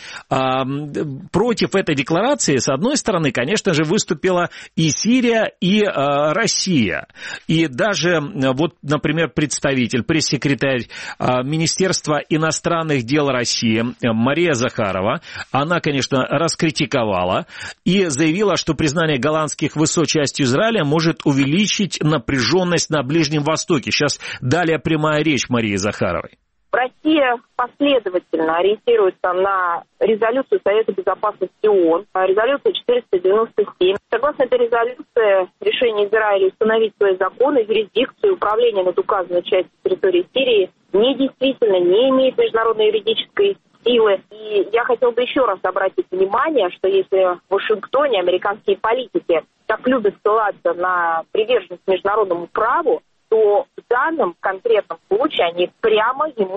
против этой декларации, с одной стороны, конечно же, выступила и Сирия, и Россия. И даже, вот, например, пресс-секретарь Министерства иностранных дел России Мария Захарова, она, конечно, раскритиковала и заявила, что признание голландских высот частью Израиля может увеличить напряженность на Ближнем Востоке. Сейчас далее прямая речь Марии Захаровой. Россия последовательно ориентируется на резолюцию Совета Безопасности ООН, резолюцию 497. Согласно этой резолюции, решение Израиля установить свои законы, юрисдикцию, управление над указанной частью территории Сирии недействительно, не имеет международной юридической силы. И я хотел бы еще раз обратить внимание, что если в Вашингтоне американские политики так любят ссылаться на приверженность международному праву, то в данном конкретном случае они прямо ему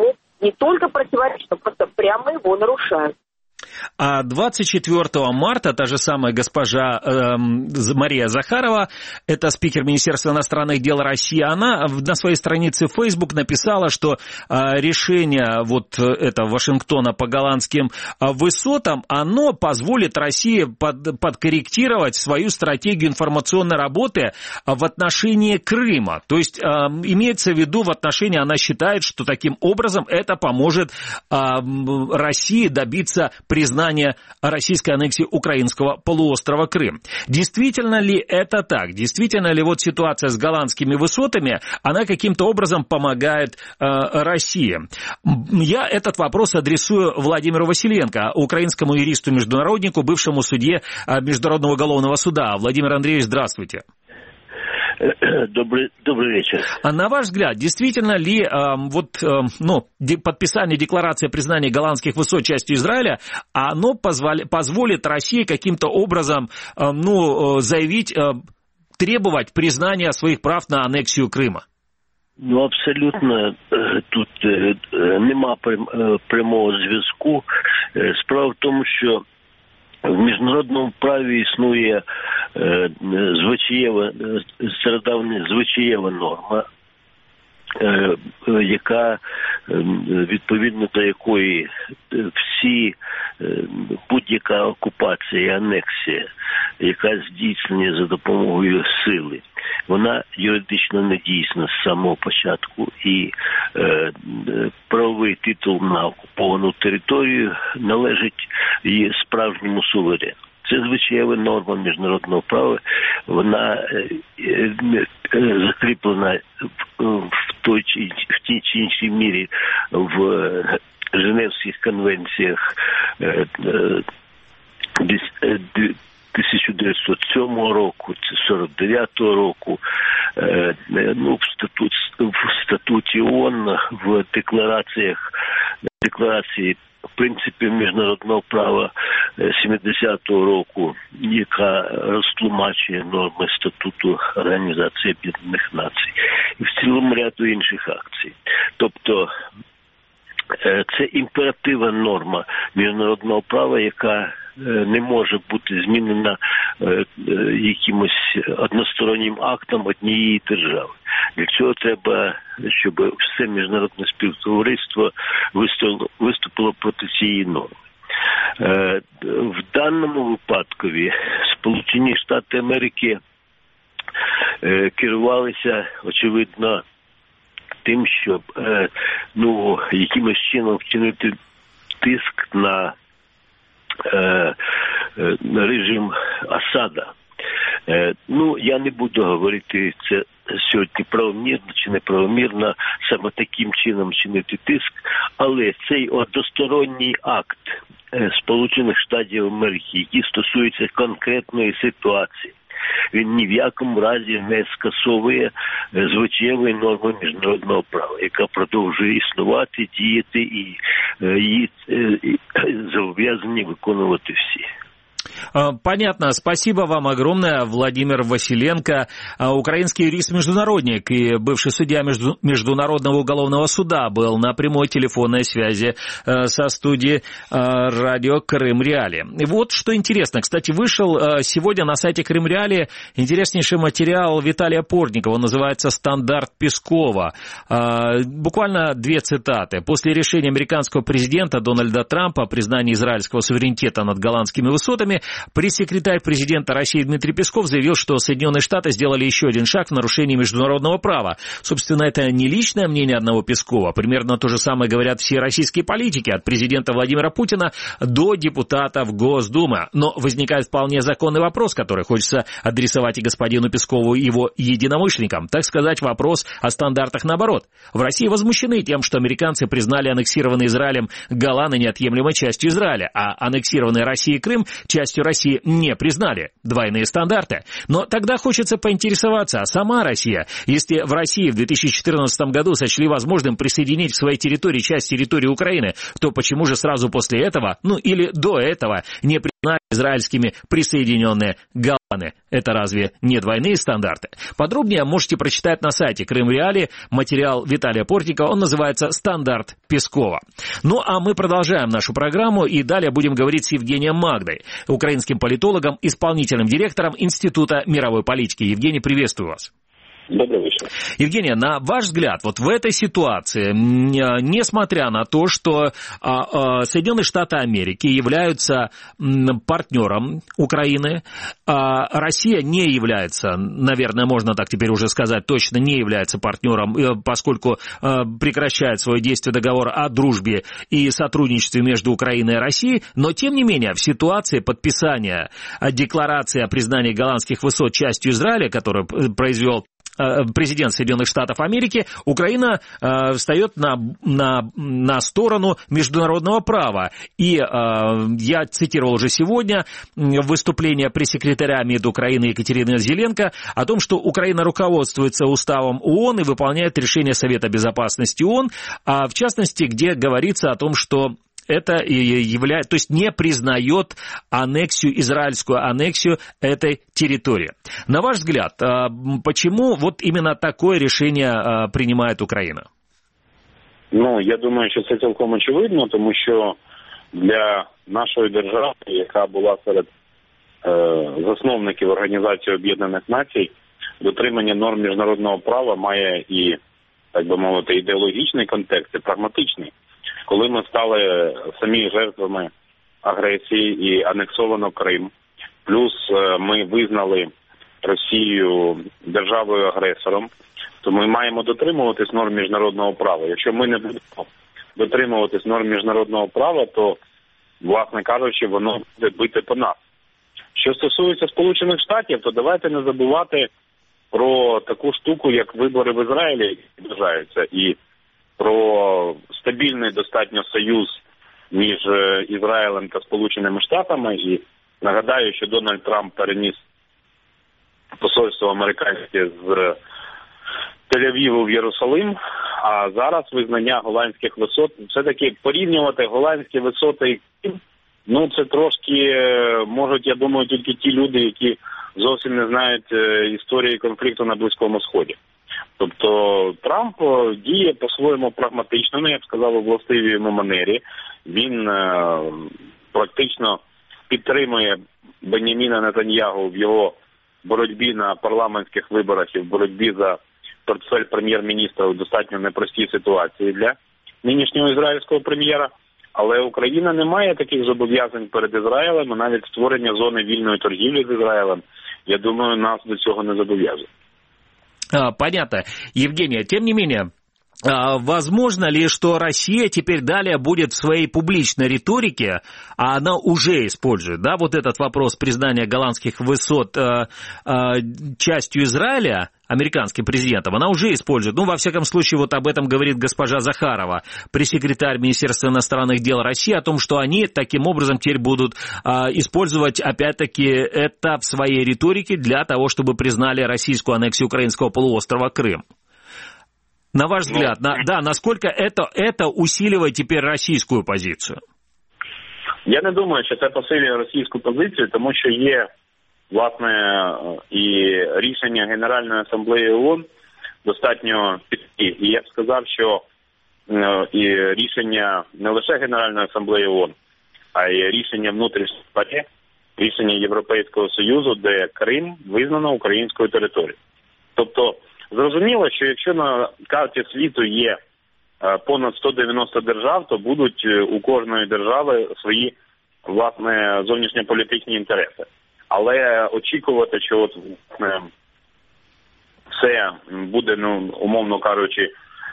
не только противоречат, но просто прямо его нарушают. А 24 марта та же самая госпожа Мария Захарова, это спикер Министерства иностранных дел России, она на своей странице в Facebook написала, что решение вот этого Вашингтона по голландским высотам, оно позволит России подкорректировать свою стратегию информационной работы в отношении Крыма. То есть имеется в виду в отношении, она считает, что таким образом это поможет России добиться признания российской аннексии украинского полуострова Крым. Действительно ли это так? Действительно ли вот ситуация с голландскими высотами, она каким-то образом помогает России? Я этот вопрос адресую Владимиру Василенко, украинскому юристу-международнику, бывшему судье Международного уголовного суда. Владимир Андреевич, здравствуйте. Добрый вечер. А на ваш взгляд, действительно ли подписание декларации о признании голландских высот частью Израиля, оно позволит России каким-то образом заявить, требовать признания своих прав на аннексию Крыма? Ну, абсолютно тут нема прямого зв'язку. Справа в тому, що в міжнародному праві існує стародавня звичаєва норма, яка, відповідно до якої будь-яка окупація і анексія, яка здійснена за допомогою сили, вона юридично не дійсна з самого початку, і правовий титул на окуповану територію належить її справжньому суверену. Це звичайна норма міжнародного права, вона закріплена в тій чи іншій мірі в Женевських конвенціях 1907 року, 49-го року, в статуті ООН, в декларації принципів міжнародного права 70-го року, яка розтлумачує норми статуту Організації Об'єднаних Націй, і в цілому ряду інших акцій. Тобто це імперативна норма міжнародного права, яка не може бути змінена якимось одностороннім актом однієї держави. Для цього треба, щоб все міжнародне співтовариство виступило проти цієї норми. В даному випадкові Сполучені Штати Америки керувалися, очевидно, тим, щоб якимось чином вчинити тиск на режим Асада. Я не буду говорити, це сьогодні правомірно чи неправомірно саме таким чином чинити тиск, але цей односторонній акт Сполучених Штатів Америки, який стосується конкретної ситуації, він ні в якому разі не скасовує звичайної норми міжнародного права, яка продовжує існувати, діяти і її зобов'язані виконувати всі. Понятно. Спасибо вам огромное, Владимир Василенко, украинский юрист-международник и бывший судья Международного уголовного суда, был на прямой телефонной связи со студией радио Крым Реалии. Вот что интересно. Кстати, вышел сегодня на сайте Крым Реалии интереснейший материал Виталия Портникова. Он называется «Стандарт Пескова». Буквально две цитаты. После решения американского президента Дональда Трампа о признании израильского суверенитета над голландскими высотами, пресс-секретарь президента России Дмитрий Песков заявил, что Соединенные Штаты сделали еще один шаг в нарушении международного права. Собственно, это не личное мнение одного Пескова. Примерно то же самое говорят все российские политики, от президента Владимира Путина до депутатов Госдумы. Но возникает вполне законный вопрос, который хочется адресовать и господину Пескову, и его единомышленникам. Так сказать, вопрос о стандартах наоборот. В России возмущены тем, что американцы признали аннексированный Израилем Голланы неотъемлемой частью Израиля, а аннексированный Россией Крым частью России не признали. Двойные стандарты. Но тогда хочется поинтересоваться, а сама Россия, если в России в 2014 году сочли возможным присоединить к своей территории часть территории Украины, то почему же сразу после этого, или до этого, не признали израильскими присоединенные Голланы? Это разве не двойные стандарты? Подробнее можете прочитать на сайте Крым Реалии материал Виталия Портникова. Он называется «Стандарт Пескова». Ну, а мы продолжаем нашу программу и далее будем говорить с Евгением Магдой, украинским политологом, исполнительным директором Института мировой политики. Евгений, приветствую вас. Добрый вечер. Евгения, на ваш взгляд, вот в этой ситуации, несмотря на то, что Соединенные Штаты Америки являются партнером Украины, Россия не является, наверное, можно так теперь уже сказать, точно не является партнером, поскольку прекращает свое действие договор о дружбе и сотрудничестве между Украиной и Россией, но тем не менее в ситуации подписания декларации о признании Голландских высот частью Израиля, которую произвел президент Соединенных Штатов Америки, Украина встает на сторону международного права. И я цитировал уже сегодня выступление пресс-секретаря МИД Украины Екатерины Зеленко о том, что Украина руководствуется уставом ООН и выполняет решение Совета Безопасности ООН, в частности, где говорится о том, что это является, то есть не признает аннексию, израильскую аннексию этой территории. На ваш взгляд, почему вот именно такое решение приймає Україна? Ну, я думаю, що це цілком очевидно, тому що для нашої держави, яка була серед засновників Організації Об'єднаних Націй, дотримання норм міжнародного права має і, так би мовити, ідеологічний контекст, і прагматичний. Коли ми стали самі жертвами агресії і анексовано Крим, плюс ми визнали Росію державою-агресором, то ми маємо дотримуватись норм міжнародного права. Якщо ми не будемо дотримуватись норм міжнародного права, то, власне кажучи, воно буде бити по нас. Що стосується Сполучених Штатів, то давайте не забувати про таку штуку, як вибори в Ізраїлі, які наближаються, і про стабільний достатньо союз між Ізраїлем та Сполученими Штатами. І нагадаю, що Дональд Трамп переніс посольство американське з Тель-Авіву в Єрусалим, а зараз визнання голландських висот, все-таки порівнювати голландські висоти і Крим, ну це трошки можуть, я думаю, тільки ті люди, які зовсім не знають історії конфлікту на Близькому Сході. Тобто Трамп діє по-своєму прагматично, я б сказав, у властивій йому манері. Він практично підтримує Бенjamіна Нетаньягу в його боротьбі на парламентських виборах і в боротьбі за портфель прем'єр-міністра у достатньо непростій ситуації для нинішнього ізраїльського прем'єра. Але Україна не має таких зобов'язань перед Ізраїлем, навіть створення зони вільної торгівлі з Ізраїлем, я думаю, нас до цього не зобов'язує. Понятно. Евгения, тем не менее, возможно ли, что Россия теперь далее будет в своей публичной риторике, а она уже использует, да, вот этот вопрос признания голландских высот частью Израиля, американским президентом, она уже использует, ну, во всяком случае, вот об этом говорит госпожа Захарова, пресс-секретарь Министерства иностранных дел России, о том, что они таким образом теперь будут использовать, опять-таки, это в своей риторике для того, чтобы признали российскую аннексию украинского полуострова Крым. На ваш взгляд, насколько это усиливает теперь российскую позицию? Я не думаю, що це посилює російську позицію, тому що є, власне, і рішення Генеральної асамблеї ООН достатньо підкі. І я б сказав, що і рішення не лише Генеральної асамблеї ООН, а й рішення внутрішньої ПАРЄ, рішення Європейського Союзу, де Крим визнано українською територією. Тобто, зрозуміло, що якщо на карті світу є понад 190 держав, то будуть у кожної держави свої, власне, зовнішньополітичні інтереси. Але очікувати, що от, власне, все буде, ну, умовно кажучи,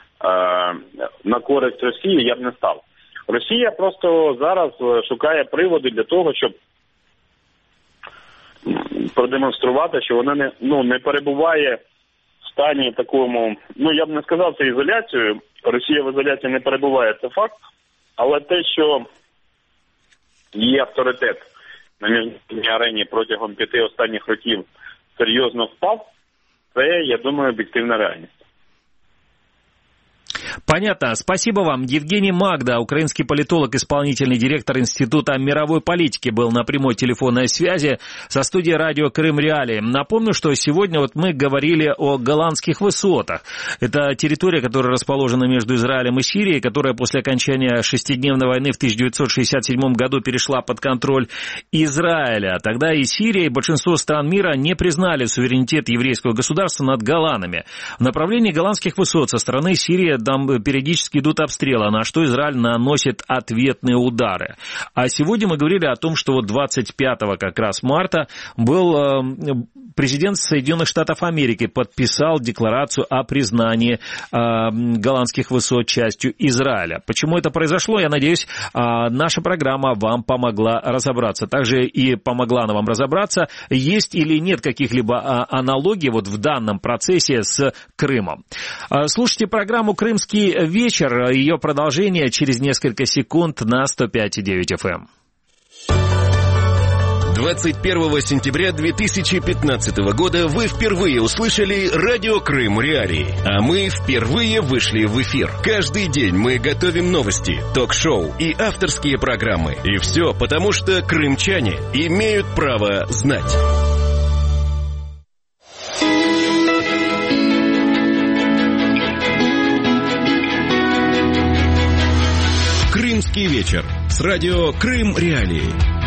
на користь Росії, я б не став. Росія просто зараз шукає приводи для того, щоб продемонструвати, що вона не перебуває в стані такому, ну, я б не сказав, це ізоляцією. Росія в ізоляції не перебуває, це факт. Але те, що її авторитет на міжнародній арені протягом 5 останніх років серйозно впав, це, я думаю, об'єктивна реальність. Понятно. Спасибо вам. Евгений Магда, украинский политолог, исполнительный директор Института мировой политики, был на прямой телефонной связи со студией радио Крым Реалии. Напомню, что сегодня вот мы говорили о Голландских высотах. Это территория, которая расположена между Израилем и Сирией, которая после окончания шестидневной войны в 1967 году перешла под контроль Израиля. Тогда и Сирия, и большинство стран мира не признали суверенитет еврейского государства над Голланами. В направлении Голландских высот со стороны Сирии там периодически идут обстрелы, на что Израиль наносит ответные удары. А сегодня мы говорили о том, что вот 25 как раз марта был президент Соединенных Штатов Америки, подписал декларацию о признании Голландских высот частью Израиля. Почему это произошло, я надеюсь, наша программа вам помогла разобраться. Также и помогла она вам разобраться, есть или нет каких-либо аналогий вот в данном процессе с Крымом. Слушайте программу «Крымский вечер». Ее продолжение через несколько секунд на 105,9 FM. 21 сентября 2015 года вы впервые услышали радио Крым Реалии, а мы впервые вышли в эфир. Каждый день мы готовим новости, ток-шоу и авторские программы. И все потому, что крымчане имеют право знать. Крымский вечер с радио Крым Реалии.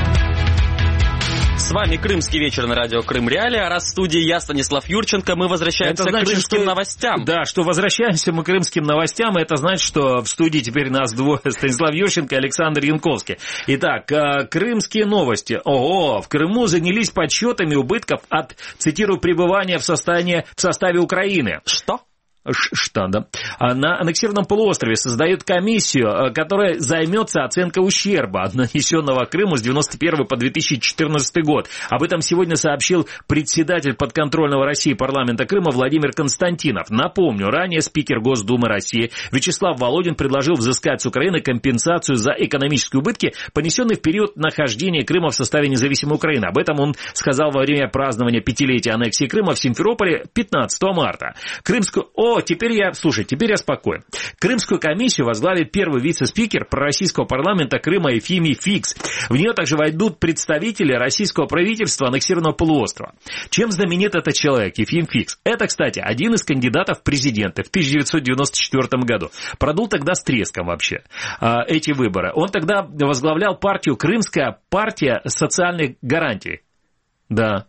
С вами «Крымский вечер» на радио Крым Реалии, а раз в студии я, Станислав Юрченко, мы возвращаемся к крымским новостям. Да, что возвращаемся мы к крымским новостям, это значит, что в студии теперь нас двое, Станислав Юрченко и Александр Янковский. Итак, крымские новости. Ого, в Крыму занялись подсчетами убытков от, цитирую, пребывания в составе Украины. Что? Что, да. На аннексированном полуострове создают комиссию, которая займется оценкой ущерба, нанесенного Крыму с 1991 по 2014 год. Об этом сегодня сообщил председатель подконтрольного России парламента Крыма Владимир Константинов. Напомню, ранее спикер Госдумы России Вячеслав Володин предложил взыскать с Украины компенсацию за экономические убытки, понесенные в период нахождения Крыма в составе независимой Украины. Об этом он сказал во время празднования пятилетия аннексии Крыма в Симферополе 15 марта. Теперь я спокоен. Крымскую комиссию возглавит первый вице-спикер пророссийского парламента Крыма Ефимий Фикс. В нее также войдут представители российского правительства аннексированного полуострова. Чем знаменит этот человек, Ефим Фикс? Это, кстати, один из кандидатов в президенты в 1994 году. Продул тогда с треском вообще эти выборы. Он тогда возглавлял партию «Крымская партия социальных гарантий». Да.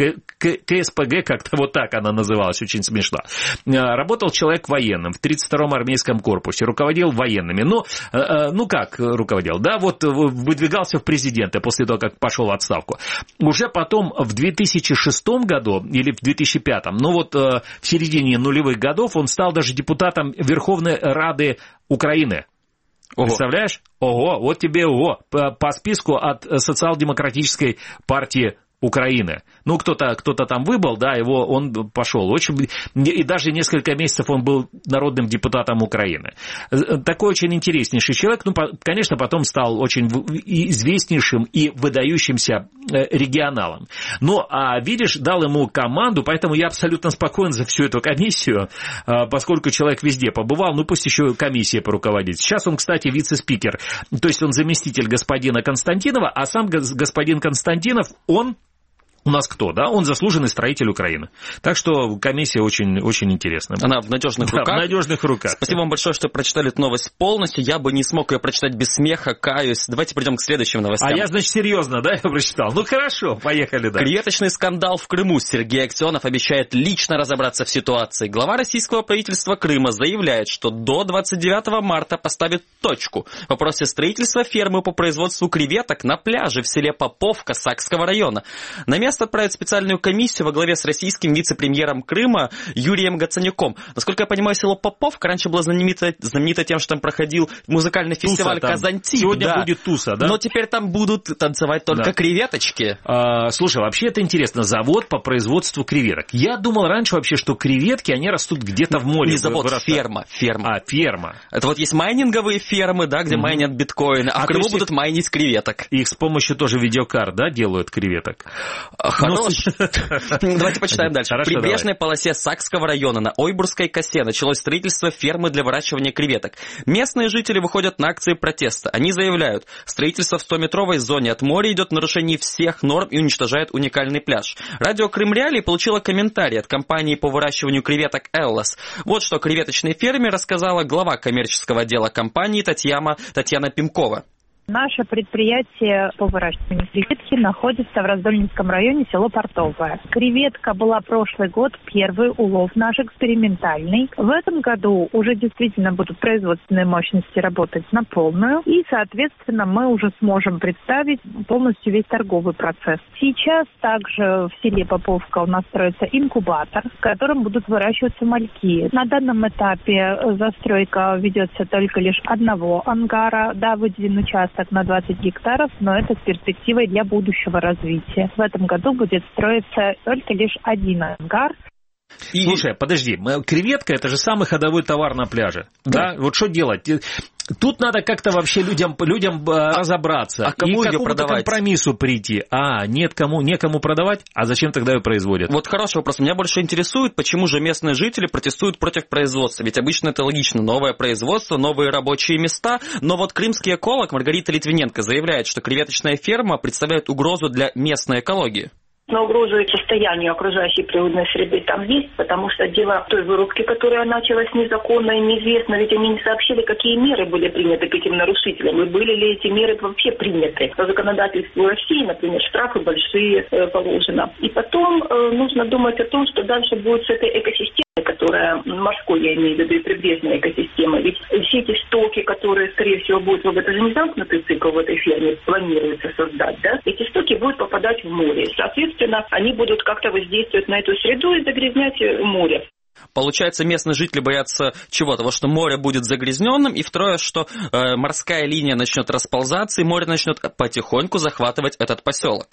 КСПГ, как-то вот так она называлась, очень смешно. Работал человек военным в 32-м армейском корпусе, руководил военными. Как руководил? Да, вот выдвигался в президенты после того, как пошел в отставку. Уже потом в 2006 году или в 2005, в середине нулевых годов он стал даже депутатом Верховной Рады Украины. Ого. Представляешь? Ого, вот тебе ого, по списку от социал-демократической партии Украины. Кто-то там выбыл, да, он пошел. И даже несколько месяцев он был народным депутатом Украины. Такой очень интереснейший человек. Конечно, потом стал очень известнейшим и выдающимся регионалом. Видишь, дал ему команду, поэтому я абсолютно спокоен за всю эту комиссию, поскольку человек везде побывал, пусть еще комиссия поруководит. Сейчас он, кстати, вице-спикер, то есть он заместитель господина Константинова, а сам господин Константинов, он у нас кто, да? Он заслуженный строитель Украины. Так что комиссия очень, очень интересная. Она в надежных руках. Да, в надежных руках. Спасибо вам большое, что прочитали эту новость полностью. Я бы не смог ее прочитать без смеха, каюсь. Давайте перейдем к следующим новостям. А я, серьезно, да, я прочитал? Хорошо, поехали, да. Креветочный скандал в Крыму. Сергей Аксенов обещает лично разобраться в ситуации. Глава российского правительства Крыма заявляет, что до 29 марта поставит точку в вопросе строительства фермы по производству креветок на пляже в селе Поповка Сакского района. На место отправят специальную комиссию во главе с российским вице-премьером Крыма Юрием Гацанюком. Насколько я понимаю, село Поповка раньше было знаменито тем, что там проходил музыкальный фестиваль «Казантип». Сегодня будет туса, да? Но теперь там будут танцевать только креветочки. Слушай, вообще это интересно. Завод по производству креветок. Я думал раньше вообще, что креветки, они растут где-то в море. Не завод, ферма. Ферма. Это вот есть майнинговые фермы, да, где майнят биткоины, а в Крыму будут майнить креветок. Их с помощью тоже видеокарт, да, делают креветок? Хорош. Давайте почитаем дальше. В прибрежной полосе Сакского района на Ойбургской косе началось строительство фермы для выращивания креветок. Местные жители выходят на акции протеста. Они заявляют, строительство в 100-метровой зоне от моря идет в нарушении всех норм и уничтожает уникальный пляж. Радио Крым Реалии получило комментарий от компании по выращиванию креветок «Эллас». Вот что о креветочной ферме рассказала глава коммерческого отдела компании Татьяна Пимкова. Наше предприятие по выращиванию креветки находится в Раздольнинском районе, село Портовое. Креветка была прошлый год, первый улов наш экспериментальный. В этом году уже действительно будут производственные мощности работать на полную. И, соответственно, мы уже сможем представить полностью весь торговый процесс. Сейчас также в селе Поповка у нас строится инкубатор, в котором будут выращиваться мальки. На данном этапе застройка ведется только лишь одного ангара. Да, выделен участок на 20 гектаров, но это с перспективой для будущего развития. В этом году будет строиться только лишь один ангар. Слушай, подожди, креветка — это же самый ходовой товар на пляже. Да? Вот что делать? Тут надо как-то вообще людям разобраться. А кому и к ее какому-то продавать? Компромиссу прийти. Некому продавать, а зачем тогда ее производят? Вот хороший вопрос. Меня больше интересует, почему же местные жители протестуют против производства. Ведь обычно это логично. Новое производство, новые рабочие места. Но вот крымский эколог Маргарита Литвиненко заявляет, что креветочная ферма представляет угрозу для местной экологии. Но угрозу состоянию окружающей природной среды там есть, потому что дело в той вырубке, которая началась незаконно и неизвестно, ведь они не сообщили, какие меры были приняты к этим нарушителям, и были ли эти меры вообще приняты. По законодательству России, например, штрафы большие положено. И потом нужно думать о том, что дальше будет с этой экосистемой, которая морской, я имею в виду, и прибрежная экосистема. Ведь все эти стоки, которые, скорее всего, будут, это же не замкнутый цикл в этой ферме планируется создать, да? Эти стоки будут попадать в море. Соответственно, они будут как-то воздействовать на эту среду и загрязнять море. Получается, местные жители боятся чего? Того, что море будет загрязненным, и второе, что морская линия начнет расползаться, и море начнет потихоньку захватывать этот поселок.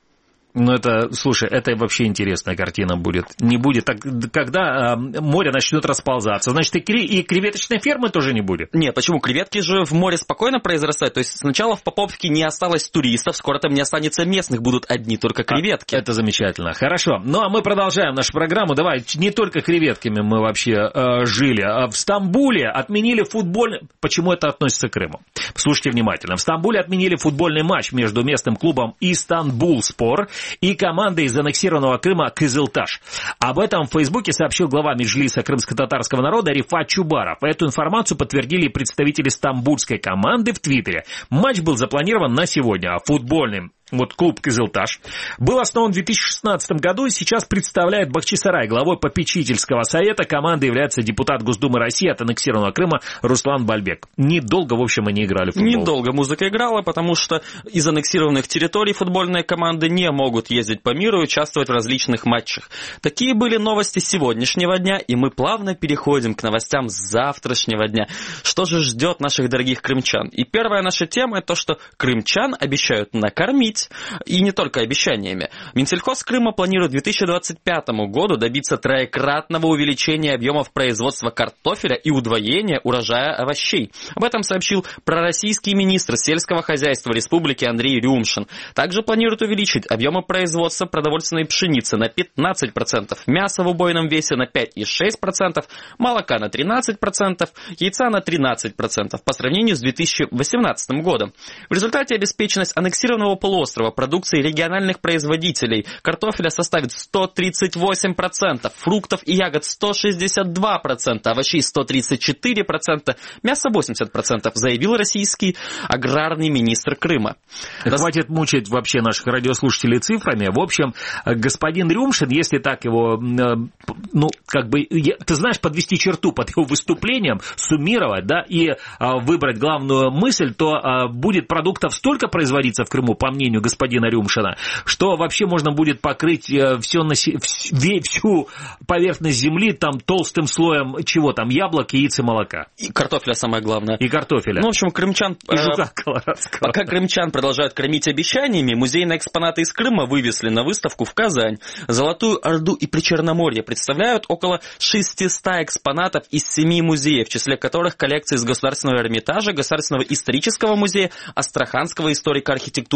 Ну, слушай, это вообще интересная картина будет. Не будет, когда море начнет расползаться, значит, и креветочной фермы тоже не будет. Нет, почему? Креветки же в море спокойно произрастают. То есть сначала в Поповке не осталось туристов, скоро там не останется местных, будут одни только креветки. Это замечательно. Хорошо. Ну, а мы продолжаем нашу программу. Давай, не только креветками мы вообще жили. В Стамбуле отменили футбольный... Почему это относится к Крыму? Слушайте внимательно. В Стамбуле отменили футбольный матч между местным клубом «Истанбулспор» и командой из аннексированного Крыма «Кызылташ». Об этом в Фейсбуке сообщил глава Меджлиса крымско-татарского народа Рифат Чубаров. Эту информацию подтвердили представители стамбульской команды в Твиттере. Матч был запланирован на сегодня, а футбольный клуб «Кызылташ» был основан в 2016 году и сейчас представляет Бахчисарай. Главой попечительского совета команды является депутат Госдумы России от аннексированного Крыма Руслан Бальбек. Недолго, в общем, они играли в футбол. Недолго музыка играла, потому что из аннексированных территорий футбольные команды не могут ездить по миру и участвовать в различных матчах. Такие были новости сегодняшнего дня, и мы плавно переходим к новостям завтрашнего дня. Что же ждет наших дорогих крымчан? И первая наша тема – это то, что крымчан обещают накормить. И не только обещаниями. Минсельхоз Крыма планирует к 2025 году добиться троекратного увеличения объемов производства картофеля и удвоения урожая овощей. Об этом сообщил пророссийский министр сельского хозяйства республики Андрей Рюмшин. Также планирует увеличить объемы производства продовольственной пшеницы на 15%, мяса в убойном весе на 5,6%, молока на 13%, яйца на 13% по сравнению с 2018 годом. В результате обеспеченность аннексированного полуострова продукции региональных производителей картофеля составит 138%, фруктов и ягод 162%, овощей 134%, мяса 80%, заявил российский аграрный министр Крыма. Хватит мучить вообще наших радиослушателей цифрами. В общем, господин Рюмшин, если так его, ты знаешь, подвести черту под его выступлением, суммировать, да, и выбрать главную мысль, то будет продуктов столько производиться в Крыму, по мнению господина Рюмшина, что вообще можно будет покрыть всю поверхность земли там толстым слоем яблок, яиц и молока. И картофеля самое главное. И картофеля. Ну, в общем, крымчан... И жука колорадского. Пока крымчан продолжают кормить обещаниями, музейные экспонаты из Крыма вывезли на выставку в Казань. Золотую Орду и Причерноморье представляют около 600 экспонатов из 7 музеев, в числе которых коллекции из Государственного Эрмитажа, Государственного исторического музея, Астраханского историко-архитектурного музея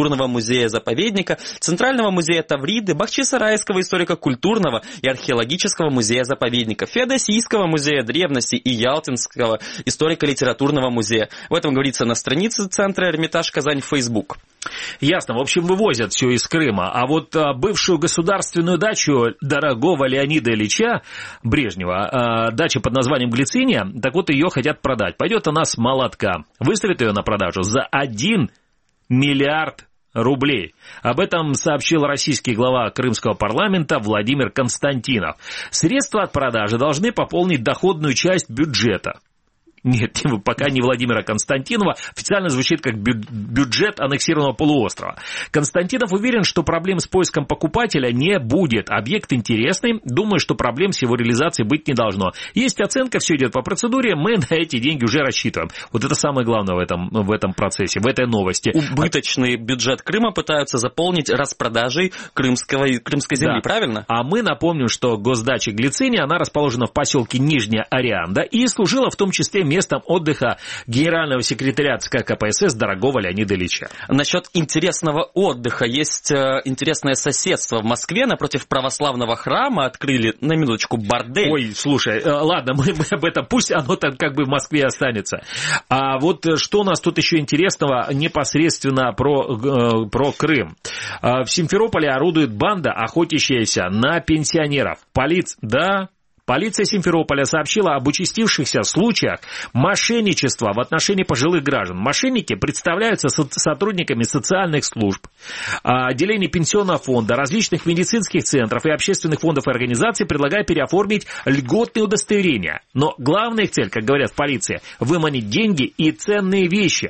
музея-заповедника, Центрального музея Тавриды, Бахчисарайского историко-культурного и археологического музея-заповедника, Феодосийского музея древности и Ялтинского историко-литературного музея. В этом говорится на странице Центра Эрмитаж Казань в Facebook. Ясно. В общем, вывозят все из Крыма. А вот бывшую государственную дачу дорогого Леонида Ильича Брежнева, дача под названием Глициния, так вот ее хотят продать. Пойдет она с молотка. Выставят ее на продажу за 1 миллиард рублей. Об этом сообщил российский глава крымского парламента Владимир Константинов. Средства от продажи должны пополнить доходную часть бюджета. Нет, пока не Владимира Константинова, официально звучит как бюджет аннексированного полуострова. Константинов уверен, что проблем с поиском покупателя не будет. Объект интересный, думаю, что проблем с его реализацией быть не должно. Есть оценка, все идет по процедуре, мы на эти деньги уже рассчитываем. Вот это самое главное в этом процессе, в этой новости. Убыточный бюджет Крыма пытаются заполнить распродажей крымской земли, да. Правильно? А мы напомним, что госдача Глициния, она расположена в поселке Нижняя Орианда и служила в том числе местом отдыха генерального секретаря ЦК КПСС дорогого Леонида Ильича. Насчет интересного отдыха. Есть интересное соседство. В Москве напротив православного храма открыли, на минуточку, бордель. Ой, слушай, ладно, мы об этом, пусть оно там как бы в Москве останется. А вот что у нас тут еще интересного непосредственно про Крым. В Симферополе орудует банда, охотящаяся на пенсионеров. Полиция Симферополя сообщила об участившихся случаях мошенничества в отношении пожилых граждан. Мошенники представляются сотрудниками социальных служб, отделений пенсионного фонда, различных медицинских центров и общественных фондов и организаций, предлагая переоформить льготные удостоверения. Но главная их цель, как говорят в полиции, выманить деньги и ценные вещи.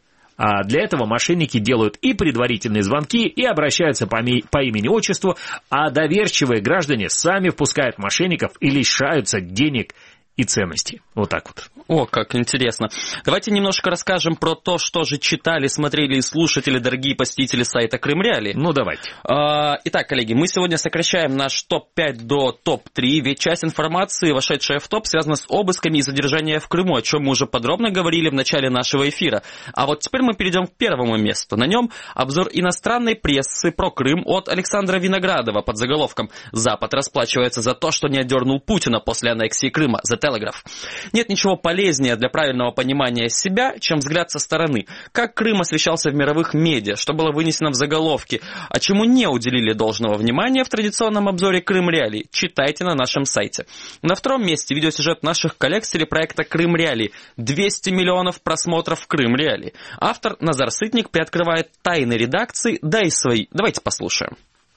А для этого мошенники делают и предварительные звонки, и обращаются по имени-отчеству, а доверчивые граждане сами впускают мошенников и лишаются денег и ценностей. Вот так вот. О, как интересно. Давайте немножко расскажем про то, что же читали, смотрели и слушатели, дорогие посетители сайта Крым Реалии. Ну, давайте. Итак, коллеги, мы сегодня сокращаем наш топ-5 до топ-3, ведь часть информации, вошедшая в топ, связана с обысками и задержанием в Крыму, о чем мы уже подробно говорили в начале нашего эфира. А вот теперь мы перейдем к первому месту. На нем обзор иностранной прессы про Крым от Александра Виноградова под заголовком «Запад расплачивается за то, что не отдернул Путина после аннексии Крыма». The Telegraph. Нет ничего полезнее для правильного понимания себя, чем взгляд со стороны. Как Крым освещался в мировых медиа, что было вынесено в заголовке, а чему не уделили должного внимания в традиционном обзоре Крым Реалии, читайте на нашем сайте. На втором месте видеосюжет наших коллег с телепроекта Крым Реалии. 200 миллионов просмотров в Крым Реалии. Автор Назар Сытник приоткрывает тайны редакции, да и свои. Давайте послушаем.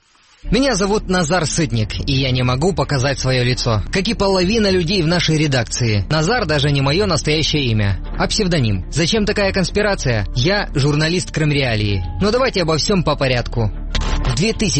Меня зовут Назар Сытник, и я не могу показать свое лицо. Как и половина людей в нашей редакции. Назар даже не мое настоящее имя, а псевдоним. Зачем такая конспирация? Я журналист Крым Реалии. Но давайте обо всем по порядку. В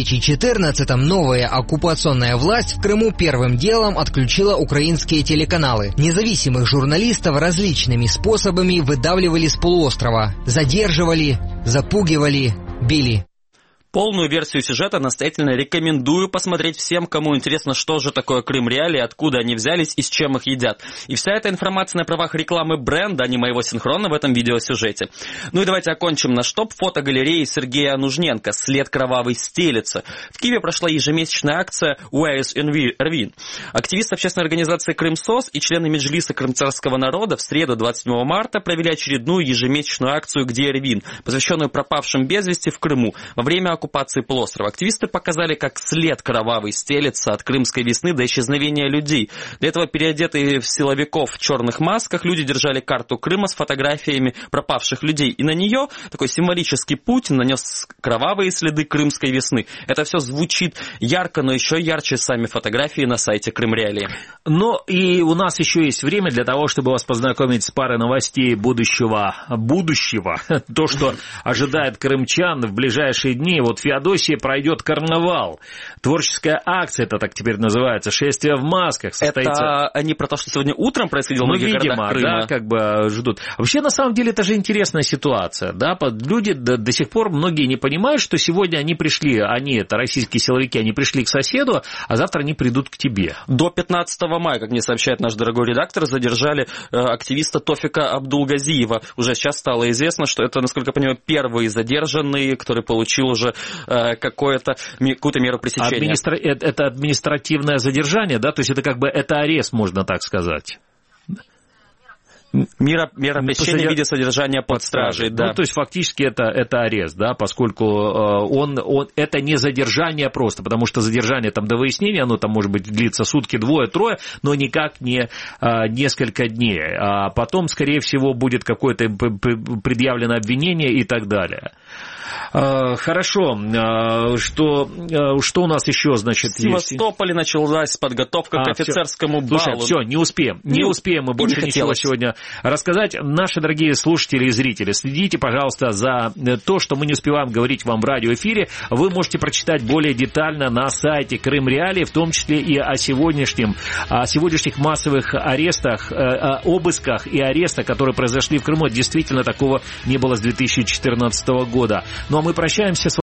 2014-м новая оккупационная власть в Крыму первым делом отключила украинские телеканалы. Независимых журналистов различными способами выдавливали с полуострова. Задерживали, запугивали, били. Полную версию сюжета настоятельно рекомендую посмотреть всем, кому интересно, что же такое Крым Реалии, откуда они взялись и с чем их едят. И вся эта информация на правах рекламы бренда, а не моего синхрона в этом видеосюжете. Ну и давайте окончим наш топ фотогалереи Сергея Нужненко «След кровавой стелится». В Киеве прошла ежемесячная акция «Where is Ervin?». Активисты общественной организации «Крымсос» и члены Меджлиса крымцарского народа в среду 27 марта провели очередную ежемесячную акцию «Где Эрвин?», посвященную пропавшим без вести в Крыму во время оккупации полуострова. Активисты показали, как след кровавый стелется от крымской весны до исчезновения людей. Для этого переодетые в силовиков в черных масках люди держали карту Крыма с фотографиями пропавших людей. И на нее такой символический Путин нанес кровавые следы крымской весны. Это все звучит ярко, но еще ярче сами фотографии на сайте Крым Реалии. Но и у нас еще есть время для того, чтобы вас познакомить с парой новостей будущего. То, что ожидает крымчан в ближайшие дни. Вот вот в Феодосии пройдет карнавал. Творческая акция, это так теперь называется, шествие в масках состоится. Это они про то, что сегодня утром происходило в многих городах Крыма. Да, как бы ждут. Вообще, на самом деле, это же интересная ситуация, да, люди до сих пор многие не понимают, что сегодня они пришли, это российские силовики, они пришли к соседу, а завтра они придут к тебе. До 15 мая, как мне сообщает наш дорогой редактор, задержали активиста Тофика Абдулгазиева. Уже сейчас стало известно, что это, насколько я понимаю, первый задержанный, который получил уже какую-то меру пресечения. Это административное задержание, да, то есть это как бы это арест, можно так сказать. Мера пресечения в виде содержания под стражей, да. Ну, то есть фактически это арест, да, поскольку это не задержание просто, потому что задержание там до выяснения, оно там может быть длится сутки, двое-трое, но никак не несколько дней. А потом, скорее всего, будет какое-то предъявлено обвинение и так далее. Хорошо. Что у нас еще, значит, в Севастополе началась подготовка к офицерскому балу. Слушай, все, не успеем мы больше ничего сегодня рассказать. Наши дорогие слушатели и зрители, следите, пожалуйста, за то, что мы не успеваем говорить вам в радиоэфире. Вы можете прочитать более детально на сайте Крым Реалии, в том числе и о сегодняшних массовых арестах, обысках и арестах, которые произошли в Крыму. Действительно, такого не было с 2014 года. Ну а мы прощаемся с